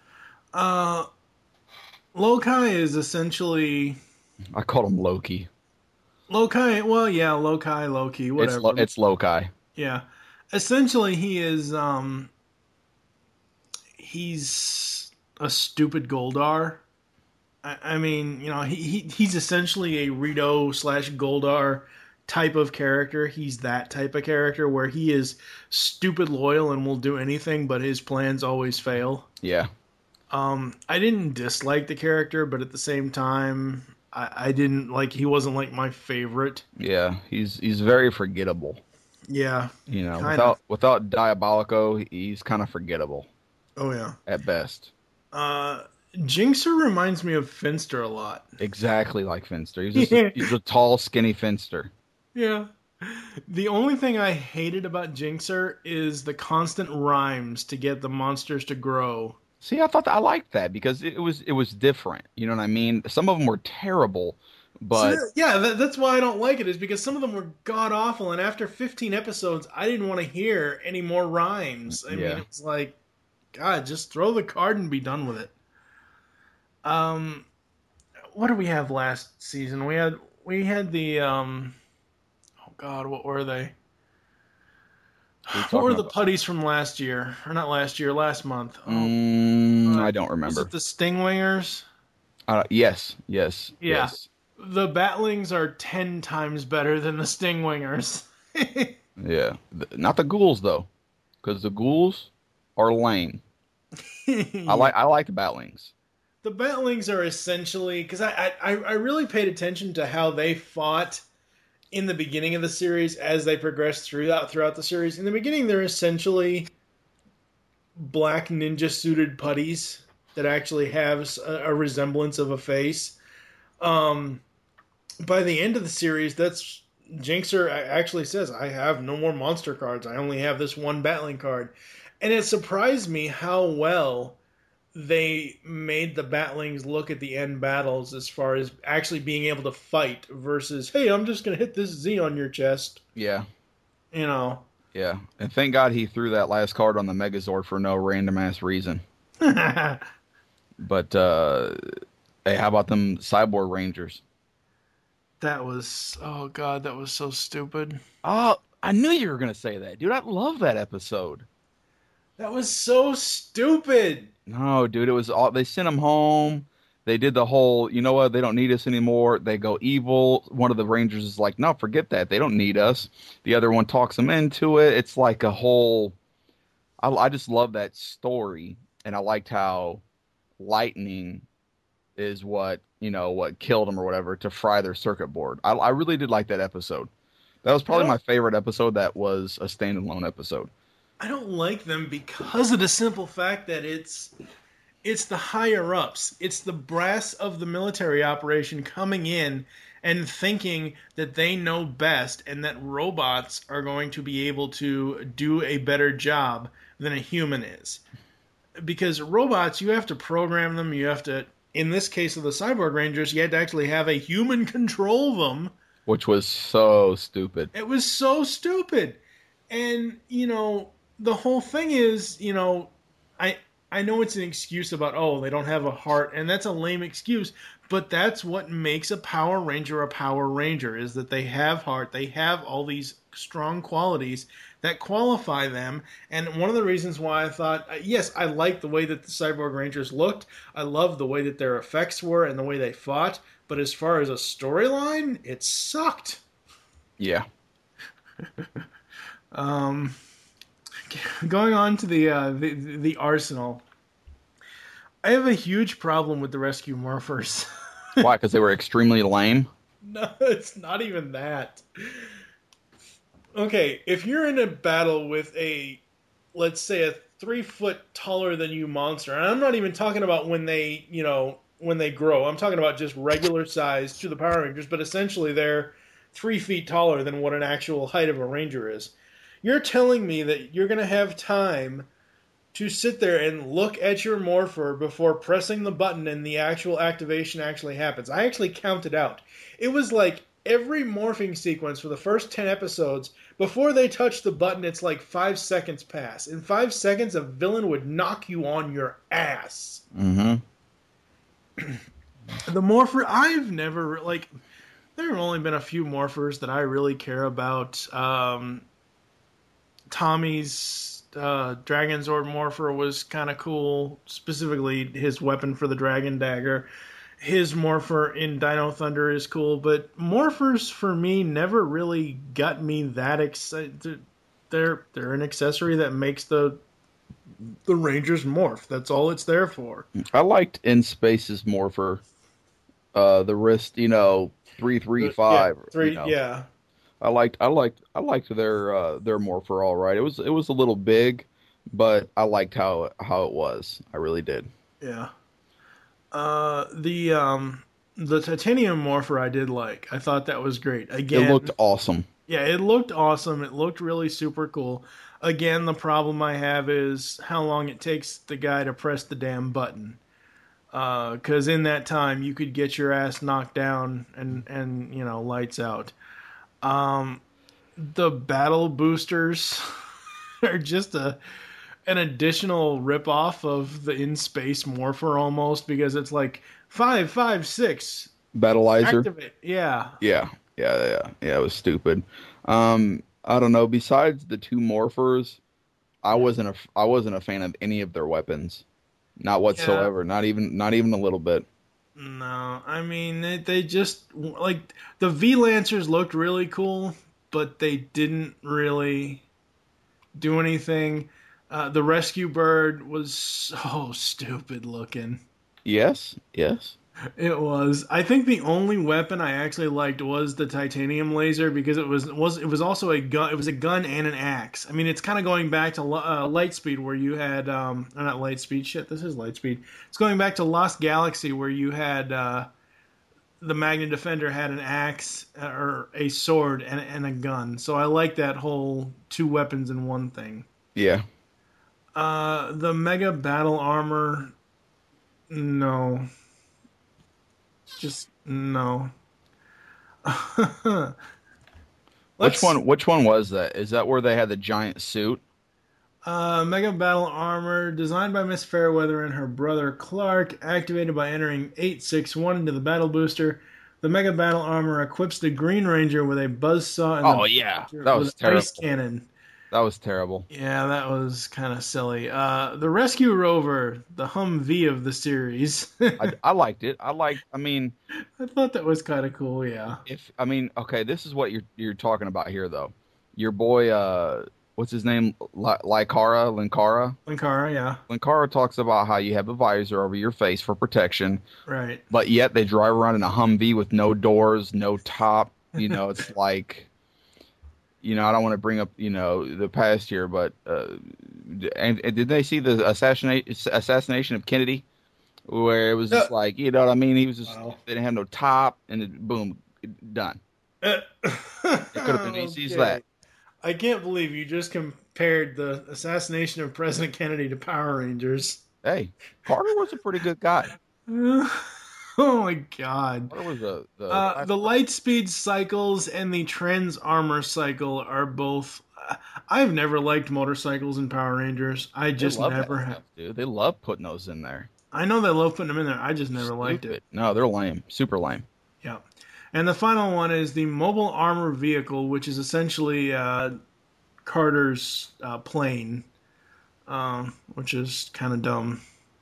Loki is essentially.
I called him Loki.
Loki. Well, yeah, Loki. Whatever.
It's Loki.
Yeah, essentially he is. He's a stupid Goldar. I mean, he's essentially a Rito / Goldar type of character. He's that type of character where he is stupid loyal and will do anything, but his plans always fail.
Yeah.
I didn't dislike the character, but at the same time, I didn't he wasn't like my favorite.
Yeah, he's very forgettable.
Yeah.
Without Diabolico, he's kind of forgettable.
Oh yeah.
At best.
Jinxer reminds me of Finster a lot.
Exactly like Finster. He's a tall, skinny Finster.
Yeah. The only thing I hated about Jinxer is the constant rhymes to get the monsters to grow.
See, I thought I liked that because it was different. You know what I mean? Some of them were terrible, but
that's why I don't like it. Is because some of them were god awful, and after 15 episodes, I didn't want to hear any more rhymes. I mean, it's like, God, just throw the card and be done with it. What did we have last season? We had the oh God, what were they? What were the putties from last year? Or not last year, last month?
I don't remember.
Was it the Stingwingers?
Yes.
Yeah.
Yes.
The Batlings are 10 times better than the Stingwingers.
Yeah. Not the ghouls, though. Because the ghouls, are lame. I like the Batlings.
The Batlings are essentially, because I really paid attention to how they fought in the beginning of the series as they progressed throughout the series. In the beginning, they're essentially black ninja suited putties that actually have a resemblance of a face. By the end of the series, Jinxer actually says, I have no more monster cards. I only have this one Batling card. And it surprised me how well they made the Batlings look at the end battles as far as actually being able to fight versus, hey, I'm just going to hit this Z on your chest.
Yeah.
You know.
Yeah. And thank God he threw that last card on the Megazord for no random ass reason. But, hey, how about them Cyborg Rangers?
That was, oh God, that was so stupid.
Oh, I knew you were going to say that. Dude, I love that episode.
That was so stupid.
No, dude, it was all, they sent them home. They did the whole, you know what, they don't need us anymore. They go evil. One of the Rangers is like, no, forget that. They don't need us. The other one talks them into it. It's like a whole, I just love that story. And I liked how lightning is what killed them or whatever to fry their circuit board. I really did like that episode. That was probably my favorite episode that was a standalone episode.
I don't like them because of the simple fact that it's the higher ups. It's the brass of the military operation coming in and thinking that they know best and that robots are going to be able to do a better job than a human is. Because robots, you have to program them, you have to, in this case of the Cyborg Rangers, you had to actually have a human control them.
Which was so stupid.
It was so stupid. And, the whole thing is, I know it's an excuse about, oh, they don't have a heart, and that's a lame excuse, but that's what makes a Power Ranger, is that they have heart, they have all these strong qualities that qualify them, and one of the reasons why I thought, yes, I like the way that the Cyborg Rangers looked, I love the way that their effects were and the way they fought, but as far as a storyline, it sucked.
Yeah.
Going on to the arsenal, I have a huge problem with the Rescue Morphers.
Why? Because they were extremely lame?
No, it's not even that. Okay, if you're in a battle with let's say a 3 foot taller than you monster, and I'm not even talking about when they grow. I'm talking about just regular size to the Power Rangers, but essentially they're 3 feet taller than what an actual height of a Ranger is. You're telling me that you're going to have time to sit there and look at your morpher before pressing the button and the actual activation actually happens. I actually counted out. It was like every morphing sequence for the first 10 episodes, before they touch the button, it's like 5 seconds pass. In 5 seconds, a villain would knock you on your ass.
Mm-hmm.
The morpher, I've never, there have only been a few morphers that I really care about. Tommy's Dragon Zord morpher was kind of cool, specifically his weapon for the Dragon Dagger. His morpher in Dino Thunder is cool, but morphers for me never really got me that excited. They're an accessory that makes the Rangers morph. That's all it's there for.
I liked In Space's morpher. The wrist, 335.
Yeah.
I liked their morpher all right. It was a little big, but I liked how it was. I really did.
Yeah. The titanium morpher I did like. I thought that was great. Again,
it looked awesome.
Yeah, it looked awesome. It looked really super cool. Again, the problem I have is how long it takes the guy to press the damn button. Because in that time, you could get your ass knocked down and lights out. The battle boosters are just an additional ripoff of the In Space morpher almost, because it's like 5, 5, 6
Battleizer.
Activate. Yeah.
Yeah. It was stupid. I don't know. Besides the two morphers, I wasn't a fan of any of their weapons, not whatsoever. Yeah. Not even a little bit.
No, I mean they just the V-Lancers looked really cool, but they didn't really do anything. The rescue bird was so stupid looking.
Yes.
It was. I think the only weapon I actually liked was the titanium laser because it was also a gun. It was a gun and an axe. I mean, it's kind of going back to Lightspeed where you had not Lightspeed. Shit, this is Lightspeed. It's going back to Lost Galaxy where you had the Magna Defender had an axe or a sword and a gun. So I like that whole two weapons in one thing.
Yeah.
The Mega Battle Armor, no. Just no.
Which one was that? Is that where they had the giant suit?
Mega Battle Armor, designed by Miss Fairweather and her brother Clark, activated by entering 861 into the Battle Booster. The Mega Battle Armor equips the Green Ranger with a buzzsaw and
that was terrible.
ice cannon.
That was terrible.
Yeah, that was kind of silly. The Rescue Rover, the Humvee of the series.
I liked it. I
thought that was kind of cool. Yeah.
Okay, this is what you're talking about here, though. Your boy, what's his name? Linkara.
Linkara, yeah.
Linkara talks about how you have a visor over your face for protection,
right?
But yet they drive around in a Humvee with no doors, no top. It's like. I don't want to bring up, the past here, but and did they see the assassination of Kennedy, where it was just like, you know what I mean? He was just they didn't have no top, and it, boom, done. It could have been easy as that.
I can't believe you just compared the assassination of President Kennedy to Power Rangers.
Hey, Carter was a pretty good guy.
Oh my God!
What was the
Lightspeed cycles and the Trans Armor cycle are both. I've never liked motorcycles in Power Rangers. I just never have.
Dude, they love putting those in there.
I know they love putting them in there. I just never liked it.
No, they're lame. Super lame.
Yeah. And the final one is the Mobile Armor Vehicle, which is essentially Carter's plane, which is kind of dumb.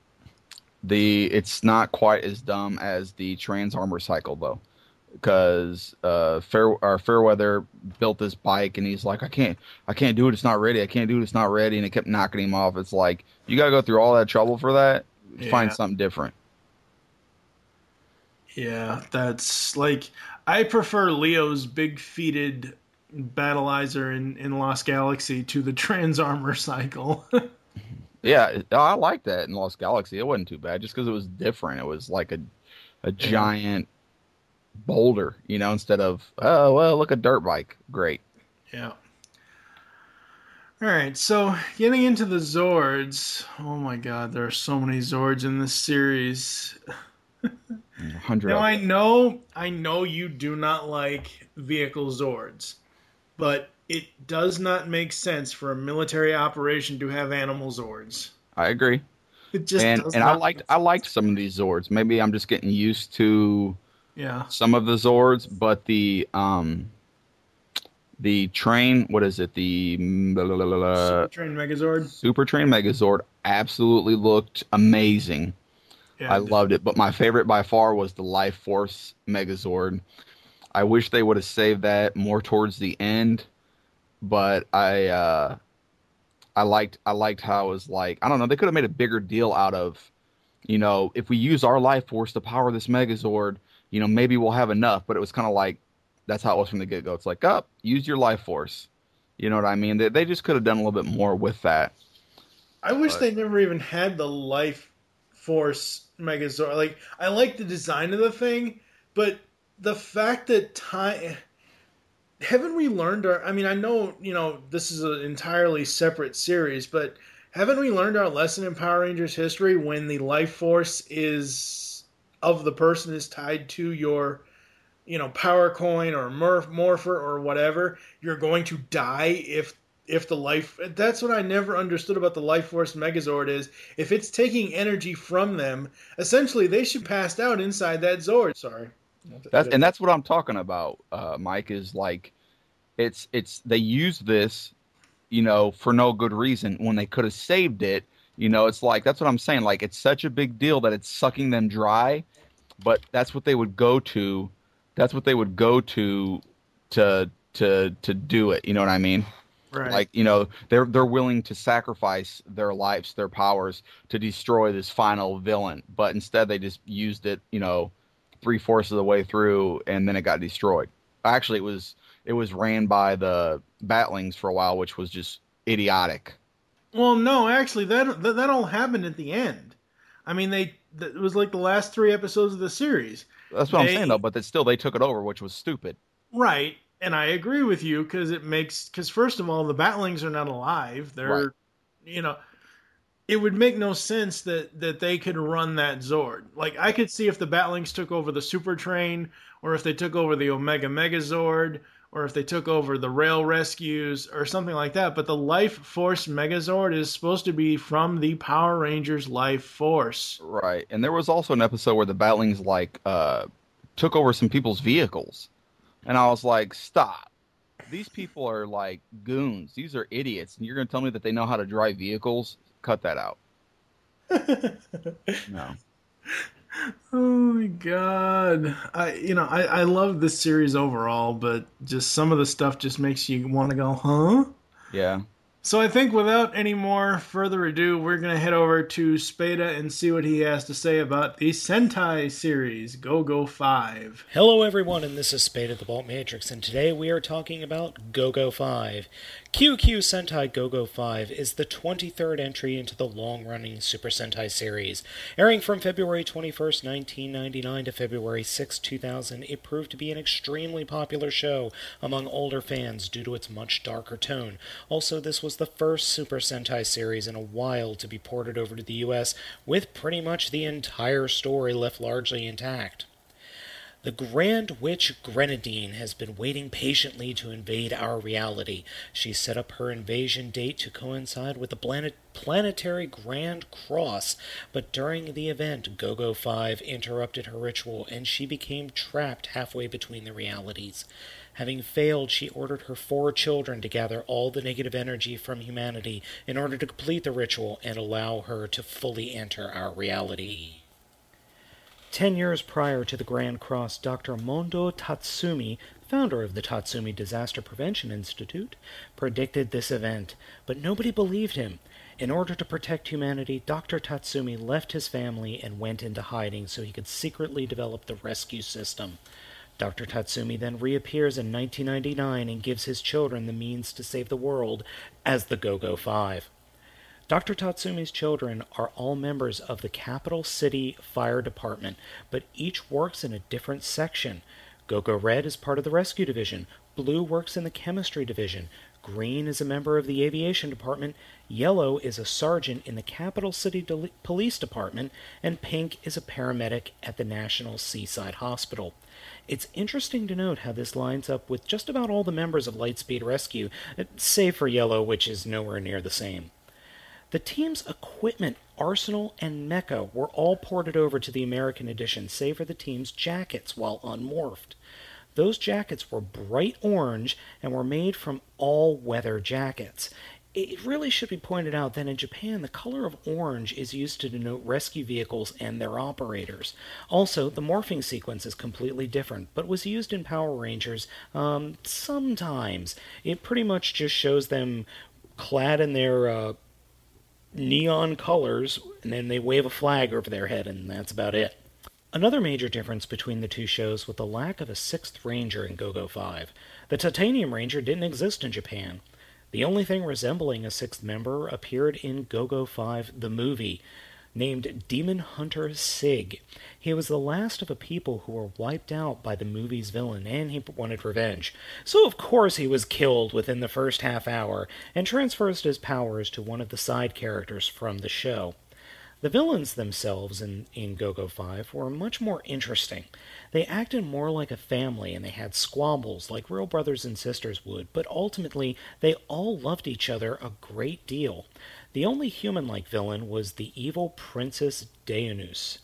It's not quite as dumb as the Trans Armor cycle, though, because Fairweather built this bike and he's like, I can't do it. It's not ready. I can't do it. It's not ready. And it kept knocking him off. It's like, you got to go through all that trouble for that. Yeah. Find something different.
Yeah, that's like, I prefer Leo's big-feeted battleizer in Lost Galaxy to the Trans Armor cycle.
Yeah, I like that in Lost Galaxy. It wasn't too bad just because it was different. It was like a giant boulder, instead of, oh, well, look, a dirt bike. Great.
Yeah. All right, so getting into the Zords. Oh, my God, there are so many Zords in this series.
100.
Now, I know you do not like vehicle Zords, but it does not make sense for a military operation to have animal Zords.
I agree.
It just does
and I liked some of these Zords. Maybe I'm just getting used to some of the Zords, but the train, what is it? The
Super Train Megazord.
Super Train Megazord absolutely looked amazing. Yeah, I loved it, but my favorite by far was the Life Force Megazord. I wish they would have saved that more towards the end. But I liked how it was like, I don't know, they could have made a bigger deal out of, if we use our life force to power this Megazord, maybe we'll have enough. But it was kind of like, that's how it was from the get-go. It's like, use your life force. You know what I mean? They just could have done a little bit more with that.
I wish they never even had the life force Megazord. Like, I like the design of the thing, but the fact that haven't we learned I know, this is an entirely separate series, but haven't we learned our lesson in Power Rangers history when the life force of the person is tied to your, power coin or morpher or whatever, you're going to die if the life... That's what I never understood about the Life Force Megazord is, if it's taking energy from them, essentially they should pass out inside that Zord. Sorry.
That's what I'm talking about, Mike, is like, they use this, for no good reason when they could have saved it. It's like, that's what I'm saying. Like, it's such a big deal that it's sucking them dry, but that's what they would go to. That's what they would go to do it. You know what I mean?
Right.
Like, they're willing to sacrifice their lives, their powers to destroy this final villain, but instead they just used it, 3/4 of the way through, and then it got destroyed. Actually, it was ran by the Batlings for a while, which was just idiotic.
Well, no, actually, that all happened at the end. I mean, it was like the last 3 episodes of the series.
That's what I'm saying, though. But they took it over, which was stupid.
Right. And I agree with you because first of all, the Batlings are not alive. They're,
Right.
It would make no sense that they could run that Zord. Like, I could see if the Batlings took over the Super Train, or if they took over the Omega Megazord, or if they took over the Rail Rescues, or something like that. But the Life Force Megazord is supposed to be from the Power Rangers Life Force.
Right. And there was also an episode where the Batlings, took over some people's vehicles. And I was like, stop. These people are like goons. These are idiots. And you're going to tell me that they know how to drive vehicles? Cut that out. No.
Oh my god. I love this series overall, but just some of the stuff just makes you want to go, huh?
Yeah.
So I think without any more further ado, we're going to head over to Spada and see what he has to say about the Sentai series, Go-Go 5.
Hello everyone, and this is Spada the Bolt Matrix, and today we are talking about Go-Go 5. QQ Sentai Go-Go 5 is the 23rd entry into the long-running Super Sentai series. Airing from February 21st, 1999 to February 6, 2000, it proved to be an extremely popular show among older fans due to its much darker tone. Also, this was the first Super Sentai series in a while to be ported over to the US, with pretty much the entire story left largely intact. The Grand Witch Grenadine has been waiting patiently to invade our reality. She set up her invasion date to coincide with the planetary Grand Cross, but during the event, Go-Go 5 interrupted her ritual and she became trapped halfway between the realities. Having failed, she ordered her 4 children to gather all the negative energy from humanity in order to complete the ritual and allow her to fully enter our reality. 10 years prior to the Grand Cross, Dr. Mondo Tatsumi, founder of the Tatsumi Disaster Prevention Institute, predicted this event, but nobody believed him. In order to protect humanity, Dr. Tatsumi left his family and went into hiding so he could secretly develop the rescue system. Dr. Tatsumi then reappears in 1999 and gives his children the means to save the world as the Go-Go 5. Dr. Tatsumi's children are all members of the Capital City Fire Department, but each works in a different section. Go-Go Red is part of the Rescue Division, Blue works in the Chemistry Division, Green is a member of the Aviation Department, Yellow is a sergeant in the Capital City Police Department, and Pink is a paramedic at the National Seaside Hospital. It's interesting to note how this lines up with just about all the members of Lightspeed Rescue, save for Yellow, which is nowhere near the same. The team's equipment, arsenal, and mecha were all ported over to the American edition, save for the team's jackets while unmorphed. Those jackets were bright orange and were made from all-weather jackets. It really should be pointed out that in Japan, the color of orange is used to denote rescue vehicles and their operators. Also, the morphing sequence is completely different, but was used in Power Rangers sometimes. It pretty much just shows them clad in their neon colors, and then they wave a flag over their head, and that's about it. Another major difference between the two shows was the lack of a 6th Ranger in Go-Go 5. The Titanium Ranger didn't exist in Japan. The only thing resembling a 6th member appeared in Go-Go 5, the movie, named Demon Hunter Sig. He was the last of a people who were wiped out by the movie's villain, and he wanted revenge. So of course he was killed within the first half hour, and transfers his powers to one of the side characters from the show. The villains themselves in Go-Go 5 were much more interesting. They acted more like a family, and they had squabbles like real brothers and sisters would, but ultimately they all loved each other a great deal. The only human-like villain was the evil Princess Deunus.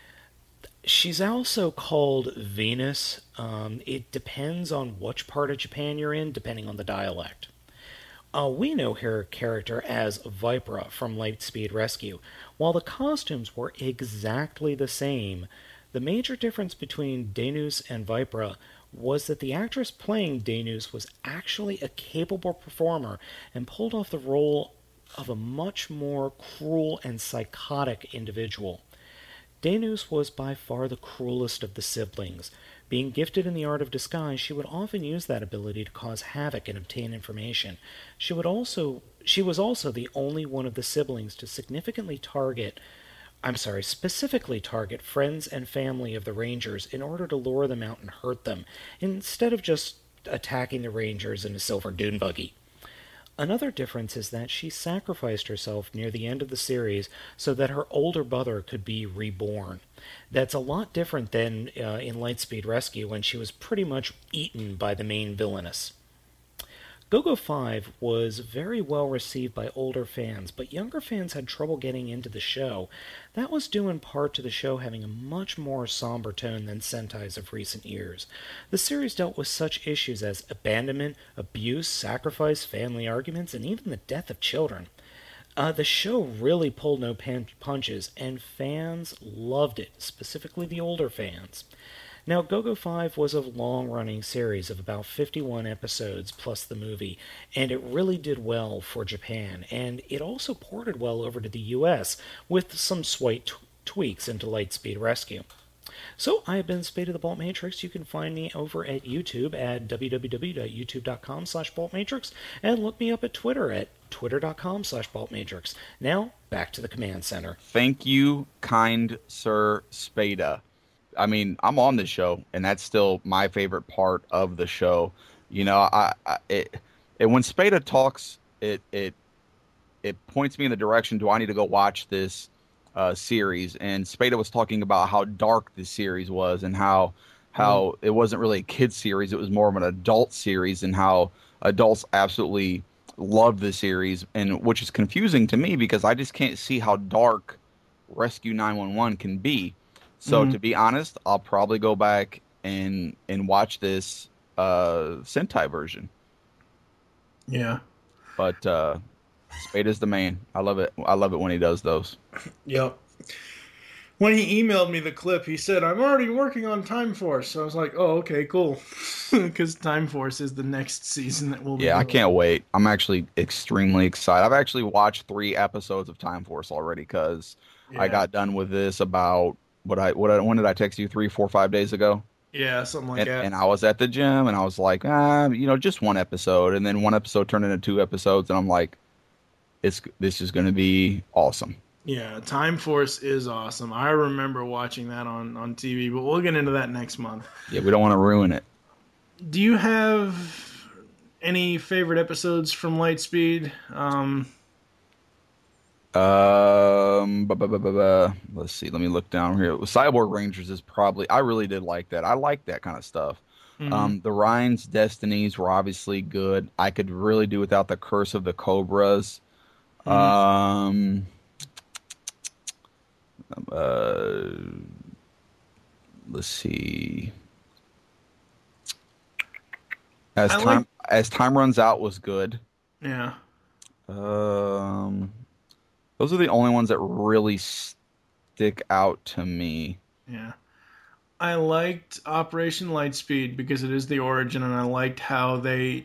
She's also called Venus. It depends on which part of Japan you're in, depending on the dialect. We know her character as Vipra from Lightspeed Rescue. While the costumes were exactly the same, the major difference between Deunus and Vipra was that the actress playing Daenerys was actually a capable performer and pulled off the role of a much more cruel and psychotic individual. Daenerys was by far the cruelest of the siblings. Being gifted in the art of disguise, she would often use that ability to cause havoc and obtain information. She was also the only one of the siblings to specifically target friends and family of the Rangers in order to lure them out and hurt them, instead of just attacking the Rangers in a silver dune buggy. Another difference is that she sacrificed herself near the end of the series so that her older brother could be reborn. That's a lot different than in Lightspeed Rescue, when she was pretty much eaten by the main villainess. GoGo 5 was very well received by older fans, but younger fans had trouble getting into the show. That was due in part to the show having a much more somber tone than Sentai's of recent years. The series dealt with such issues as abandonment, abuse, sacrifice, family arguments, and even the death of children. The show really pulled no punches, and fans loved it, specifically the older fans. Now, GoGo 5 was a long-running series of about 51 episodes plus the movie, and it really did well for Japan, and it also ported well over to the US with some slight tweaks into Lightspeed Rescue. So, I have been Spade of the Bolt Matrix. You can find me over at YouTube at www.youtube.com/BoltMatrix, and look me up at Twitter at twitter.com/BoltMatrix. Now, back to the command center.
Thank you, kind Sir Spada. I mean, I'm on the show, and that's still my favorite part of the show. You know, when Spada talks, it points me in the direction, do I need to go watch this series? And Spada was talking about how dark this series was, and how it wasn't really a kid's series, it was more of an adult series, and how adults absolutely loved the series, and which is confusing to me because I just can't see how dark Rescue 911 can be. So to be honest, I'll probably go back and watch this Sentai version.
Yeah.
But Spada's the man. I love it. I love it when he does those.
Yep. When he emailed me the clip, he said, "I'm already working on Time Force." So I was like, "Oh, okay, cool," because Time Force is the next season that will be.
Yeah, I can't wait. I'm actually extremely excited. I've actually watched 3 episodes of Time Force already because I got done with this about. When did I text you? 3, 4, 5 days ago?
Yeah, something like that.
And I was at the gym, and I was like, just 1 episode. And then 1 episode turned into 2 episodes, and I'm like, this is going to be awesome.
Yeah, Time Force is awesome. I remember watching that on TV, but we'll get into that next month.
Yeah, we don't want to ruin it.
Do you have any favorite episodes from Lightspeed?
Let's see. Let me look down here. Cyborg Rangers is probably. I really did like that. I like that kind of stuff. The Ryan's Destinies were obviously good. I could really do without the Curse of the Cobras. Let's see. As time runs out was good.
Yeah.
Those are the only ones that really stick out to me.
Yeah. I liked Operation Lightspeed because it is the origin, and I liked how they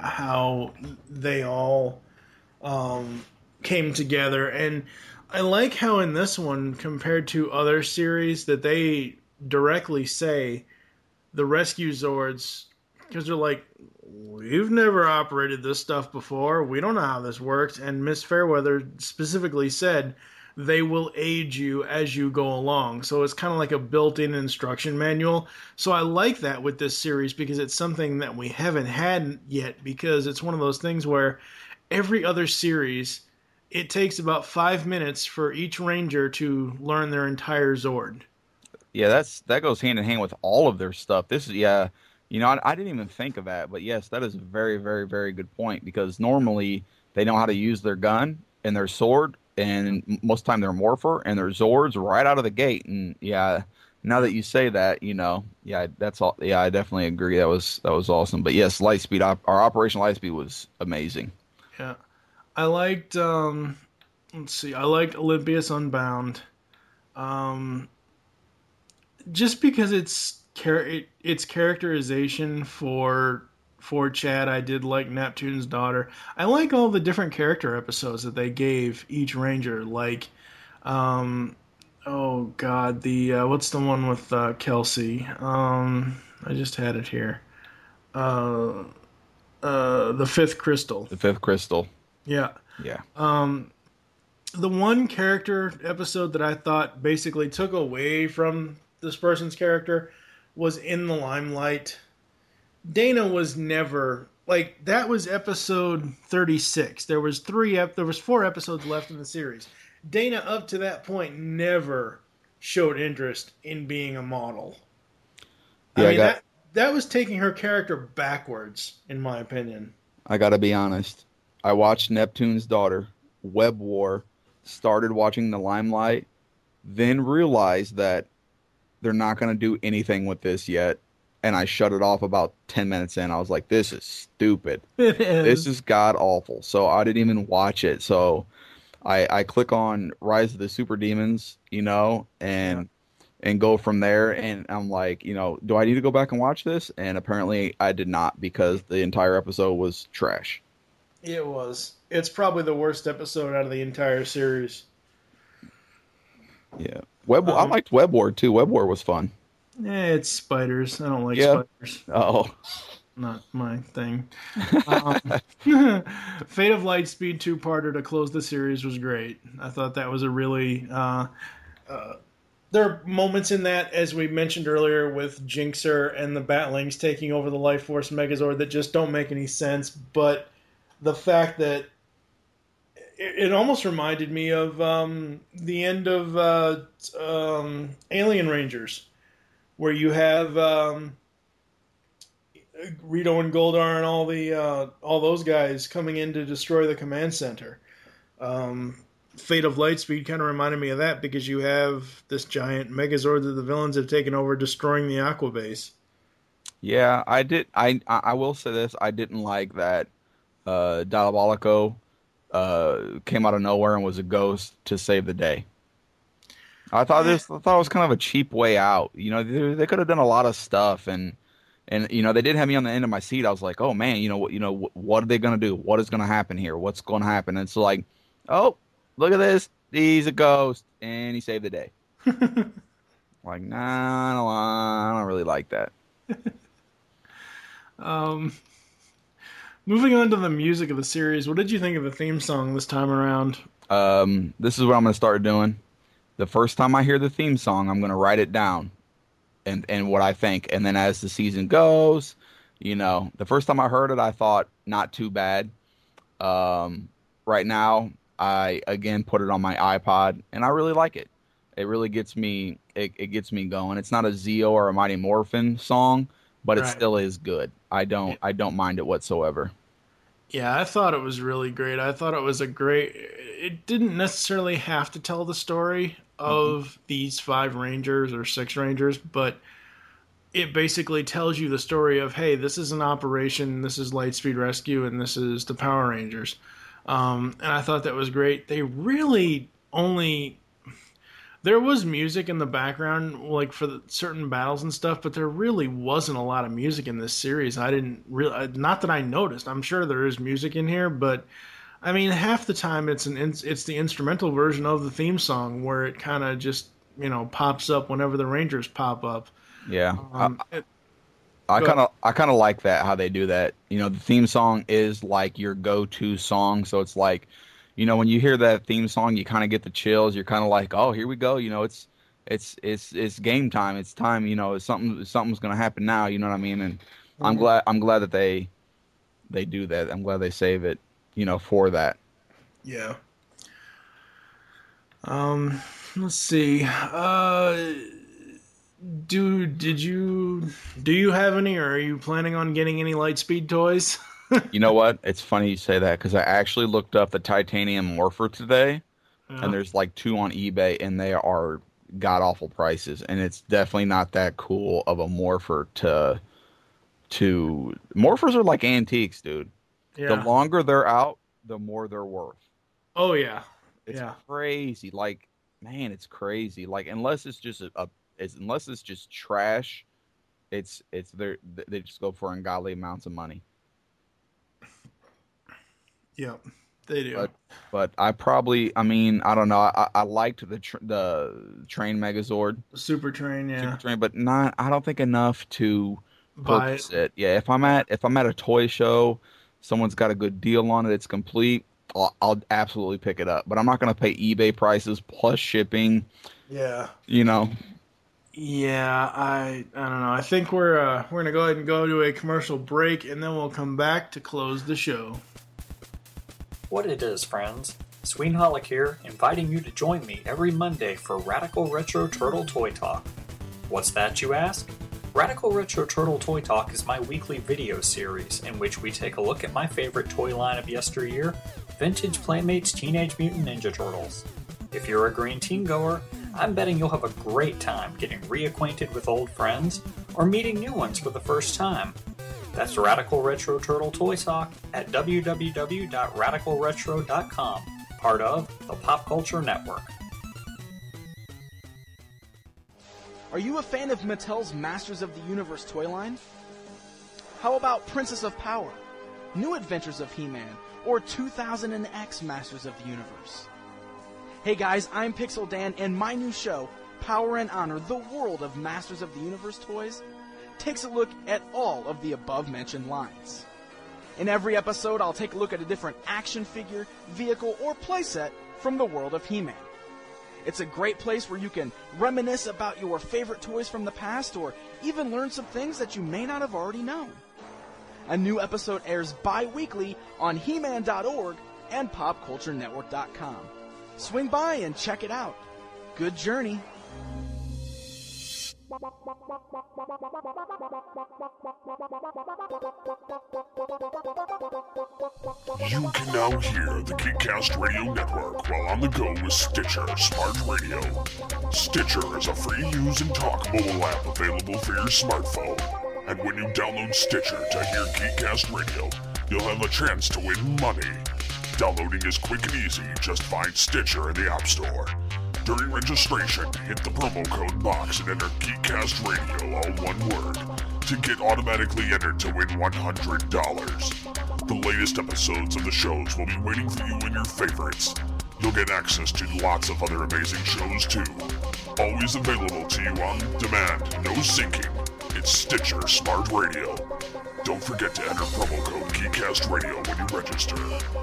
all came together. And I like how in this one, compared to other series, that they directly say the Rescue Zords, because they're like, we've never operated this stuff before. We don't know how this works. And Miss Fairweather specifically said they will aid you as you go along. So it's kind of like a built-in instruction manual. So I like that with this series because it's something that we haven't had yet, because it's one of those things where every other series, it takes about 5 minutes for each Ranger to learn their entire Zord.
Yeah, that goes hand in hand with all of their stuff. This is, I didn't even think of that, but yes, that is a very, very, very good point, because normally they know how to use their gun and their sword, and most of the time they're Morpher and their Zords right out of the gate. And yeah, now that you say that, that's all. Yeah, I definitely agree. That was awesome. But yes, Lightspeed, our Operation Lightspeed was amazing.
Yeah, I liked. I liked Olympias Unbound, just because it's its characterization for Chad. I did like Neptune's daughter. I like all the different character episodes that they gave each ranger. Like, oh god, the what's the one with Kelsey? I just had it here. The Fifth Crystal.
The Fifth Crystal.
Yeah.
Yeah.
The one character episode that I thought basically took away from this person's character was In the Limelight. Dana was never like that. Was episode 36. There was 4 episodes left in the series. Dana up to that point never showed interest in being a model.
Yeah,
that was taking her character backwards, in my opinion.
I gotta be honest. I watched Neptune's Daughter, Web War, started watching The Limelight, then realized that they're not gonna do anything with this yet, and I shut it off about 10 minutes in. I was like, this is stupid.
It is.
This is god awful. So I didn't even watch it. So I click on Rise of the Super Demons, and go from there. And I'm like, do I need to go back and watch this? And apparently I did not, because the entire episode was trash.
It was. It's probably the worst episode out of the entire series.
Yeah. I liked Web War too. Web War was fun.
It's spiders. I don't like spiders.
Oh.
Not my thing. Fate of Lightspeed 2-parter to close the series was great. I thought that was a really... there are moments in that, as we mentioned earlier, with Jinxer and the Batlings taking over the Life Force Megazord that just don't make any sense, but the fact that it almost reminded me of the end of Alien Rangers, where you have Rito and Goldar and all those guys coming in to destroy the command center. Fate of Lightspeed kind of reminded me of that, because you have this giant Megazord that the villains have taken over, destroying the Aqua Base.
Yeah, I did. I will say this: I didn't like that Diabolico came out of nowhere and was a ghost to save the day. I thought it was kind of a cheap way out. They could have done a lot of stuff, and they did have me on the end of my seat. I was like, oh man, what are they gonna do? What is gonna happen here? What's gonna happen? And it's like, oh, look at this. He's a ghost, and he saved the day. Like, nah, I don't really like that.
Moving on to the music of the series, what did you think of the theme song this time around?
This is what I'm going to start doing. The first time I hear the theme song, I'm going to write it down and what I think. And then as the season goes, the first time I heard it, I thought not too bad. Right now, I again put it on my iPod, and I really like it. It really gets me. It gets me going. It's not a Zeo or a Mighty Morphin song, but it still is good. I don't mind it whatsoever.
Yeah, I thought it was really great. I thought it was it didn't necessarily have to tell the story of these 5 Rangers or 6 Rangers, but it basically tells you the story of, hey, this is an operation, this is Lightspeed Rescue, and this is the Power Rangers. And I thought that was great. They really only... There was music in the background, like for certain battles and stuff, but there really wasn't a lot of music in this series. Not that I noticed. I'm sure there is music in here, but I mean, half the time it's the instrumental version of the theme song, where it kind of just pops up whenever the Rangers pop up.
Yeah, I kind of like that, how they do that. The theme song is like your go-to song, so it's like, when you hear that theme song, you kind of get the chills. You're kind of like, oh, here we go. It's game time. It's time. Something's gonna happen now. You know what I mean? And I'm glad that they do that. I'm glad they save it. For that.
Yeah. Let's see. Do you have any, or are you planning on getting any Lightspeed toys?
You know what? It's funny you say that, because I actually looked up the titanium morpher today, and there's like 2 on eBay, and they are god-awful prices, and it's definitely not that cool of a morpher to morphers are like antiques, dude. Yeah. The longer they're out, the more they're worth.
Oh yeah.
It's crazy. Like, man, it's crazy. Like, unless it's just unless it's just trash, they just go for ungodly amounts of money.
Yep, they do.
But I don't know. I liked the Train Megazord,
Super Train, yeah.
Super Train, but I don't think enough to
Buy
purchase it. Yeah, if I'm at a toy show, someone's got a good deal on it, it's complete, I'll absolutely pick it up. But I'm not going to pay eBay prices plus shipping.
Yeah.
You know.
Yeah, I don't know. I think we're going to go ahead and go to a commercial break, and then we'll come back to close the show.
What it is, friends. Sweenholic here, inviting you to join me every Monday for Radical Retro Turtle Toy Talk. What's that, you ask? Radical Retro Turtle Toy Talk is my weekly video series in which we take a look at my favorite toy line of yesteryear, Vintage Playmates Teenage Mutant Ninja Turtles. If you're a green teen goer, I'm betting you'll have a great time getting reacquainted with old friends or meeting new ones for the first time. That's Radical Retro Turtle Toy Talk at www.radicalretro.com, part of the Pop Culture Network.
Are you a fan of Mattel's Masters of the Universe toy line? How about Princess of Power, New Adventures of He-Man, or 2000X Masters of the Universe? Hey guys, I'm Pixel Dan, and my new show, Power and Honor, the World of Masters of the Universe Toys, takes a look at all of the above-mentioned lines. In every episode, I'll take a look at a different action figure, vehicle, or playset from the world of He-Man. It's a great place where you can reminisce about your favorite toys from the past, or even learn some things that you may not have already known. A new episode airs bi-weekly on He-Man.org and PopCultureNetwork.com. Swing by and check it out. Good journey.
You can now hear the Geekcast Radio Network while on the go with Stitcher Smart Radio. Stitcher is a free-use and talk mobile app available for your smartphone. And when you download Stitcher to hear Geekcast Radio, you'll have a chance to win money. Downloading is quick and easy. Just find Stitcher in the App Store. During registration, hit the promo code box and enter Geekcast Radio, all one word, to get automatically entered to win $100. The latest episodes of the shows will be waiting for you in your favorites. You'll get access to lots of other amazing shows too. Always available to you on demand, no syncing. It's Stitcher Smart Radio. Don't forget to enter promo code Geekcast Radio when you register.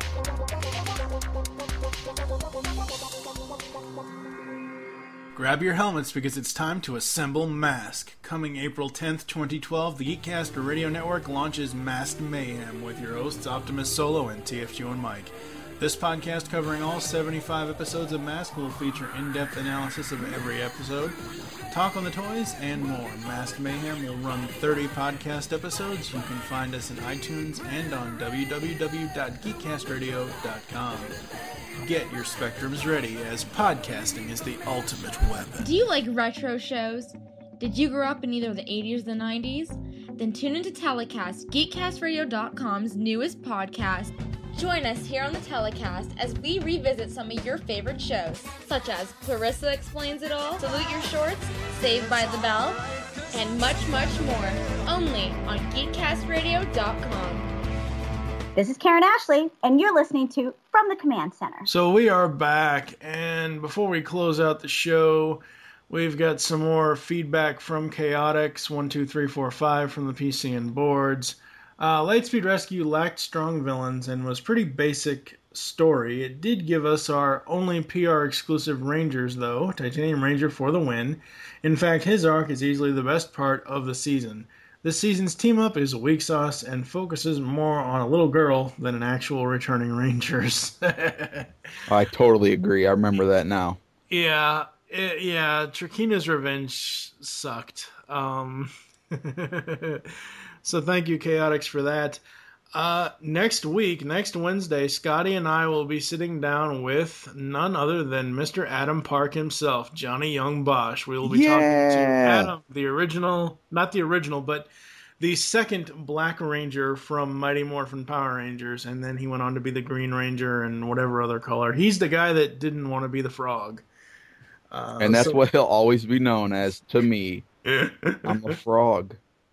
Grab your helmets because it's time to assemble Mask. Coming April 10th, 2012, the Geekcast Radio Network launches Masked Mayhem with your hosts Optimus Solo and TFG and Mike. This podcast, covering all 75 episodes of Mask, will feature in-depth analysis of every episode, talk on the toys, and more. Masked Mayhem will run 30 podcast episodes. You can find us in iTunes and on www.geekcastradio.com. Get your spectrums ready, as podcasting is the ultimate weapon.
Do you like retro shows? Did you grow up in either the 80s or the 90s? Then tune into Telecast, GeekCastRadio.com's newest podcast. Join us here on the Telecast as we revisit some of your favorite shows, such as Clarissa Explains It All, Salute Your Shorts, Saved by the Bell, and much, much more, only on GeekCastRadio.com.
This is Karen Ashley, and you're listening to From the Command Center.
So we are back, and before we close out the show, we've got some more feedback from Chaotix 12345 from the PC and boards. Lightspeed Rescue lacked strong villains and was pretty basic story. It did give us our only PR exclusive Rangers, though. Titanium Ranger for the win. In fact, his arc is easily the best part of the season. This season's team-up is weak sauce and focuses more on a little girl than an actual returning Rangers.
I totally agree. I remember that now.
Yeah, Trakina's Revenge sucked. So thank you, Chaotix, for that. Next Wednesday, Scotty and I will be sitting down with none other than Mr. Adam Park himself, Johnny Young Bosch. We will be talking to Adam, not the original, but the second Black Ranger from Mighty Morphin Power Rangers, and then he went on to be the Green Ranger and whatever other color. He's the guy that didn't want to be the Frog.
And that's what he'll always be known as to me. I'm a frog.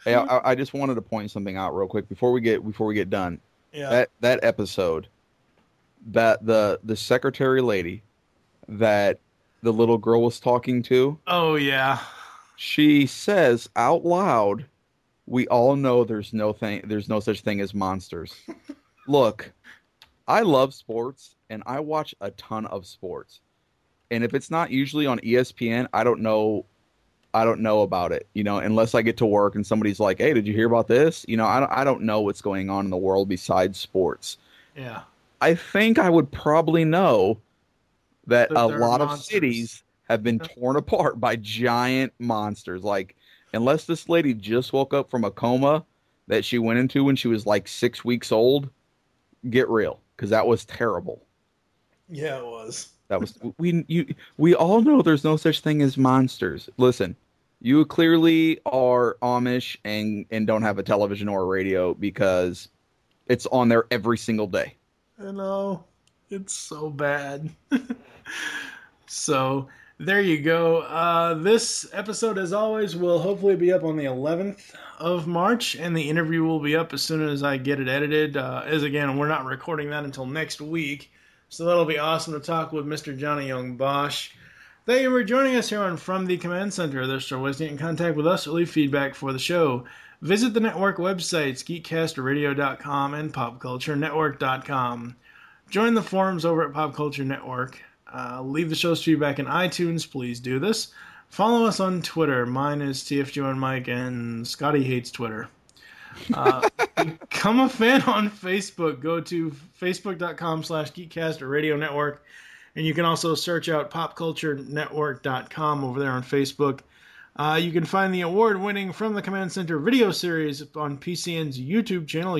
Hey, I just wanted to point something out real quick before we get done.
Yeah.
That episode, that the secretary lady that the little girl was talking to.
Oh yeah.
She says out loud, "We all know there's no such thing as monsters." Look, I love sports and I watch a ton of sports. And if it's not usually on ESPN, I don't know about it, unless I get to work and somebody's like, "Hey, did you hear about this?" I don't know what's going on in the world besides sports.
Yeah.
I think I would probably know that a
there are
lot of
monsters.
cities have been torn apart by giant monsters. Like, unless this lady just woke up from a coma that she went into when she was like 6 weeks old, get real, because that was terrible.
Yeah, it was.
That was we all know there's no such thing as monsters. Listen, you clearly are Amish and don't have a television or a radio because it's on there every single day.
I know. It's so bad. So, there you go. This episode, as always, will hopefully be up on the 11th of March, and the interview will be up as soon as I get it edited. As again, we're not recording that until next week, so that'll be awesome to talk with Mr. Johnny Young Bosch. Thank you for joining us here on From the Command Center. There's still ways to get in contact with us or leave feedback for the show. Visit the network websites, geekcastradio.com and popculturenetwork.com. Join the forums over at Pop Culture Network. Leave the show's feedback in iTunes. Please do this. Follow us on Twitter. Mine is TFG1Mike, and Scotty hates Twitter. Become a fan on Facebook. Go to facebook.com/geekcastradio network. And you can also search out popculturenetwork.com over there on Facebook. You can find the award-winning From the Command Center video series on PCN's YouTube channel,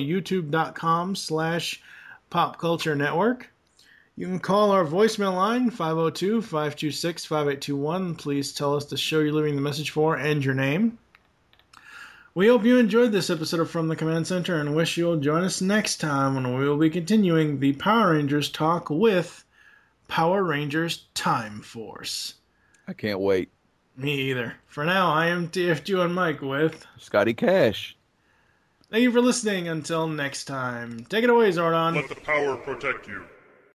youtube.com/popculturenetwork. You can call our voicemail line, 502-526-5821. Please tell us the show you're leaving the message for and your name. We hope you enjoyed this episode of From the Command Center and wish you'll join us next time when we will be continuing the Power Rangers talk with Power Rangers Time Force.
I can't wait.
Me either. For now, I am TFG1Mike with
Scotty Cash.
Thank you for listening. Until next time. Take it away, Zordon.
Let the power protect you.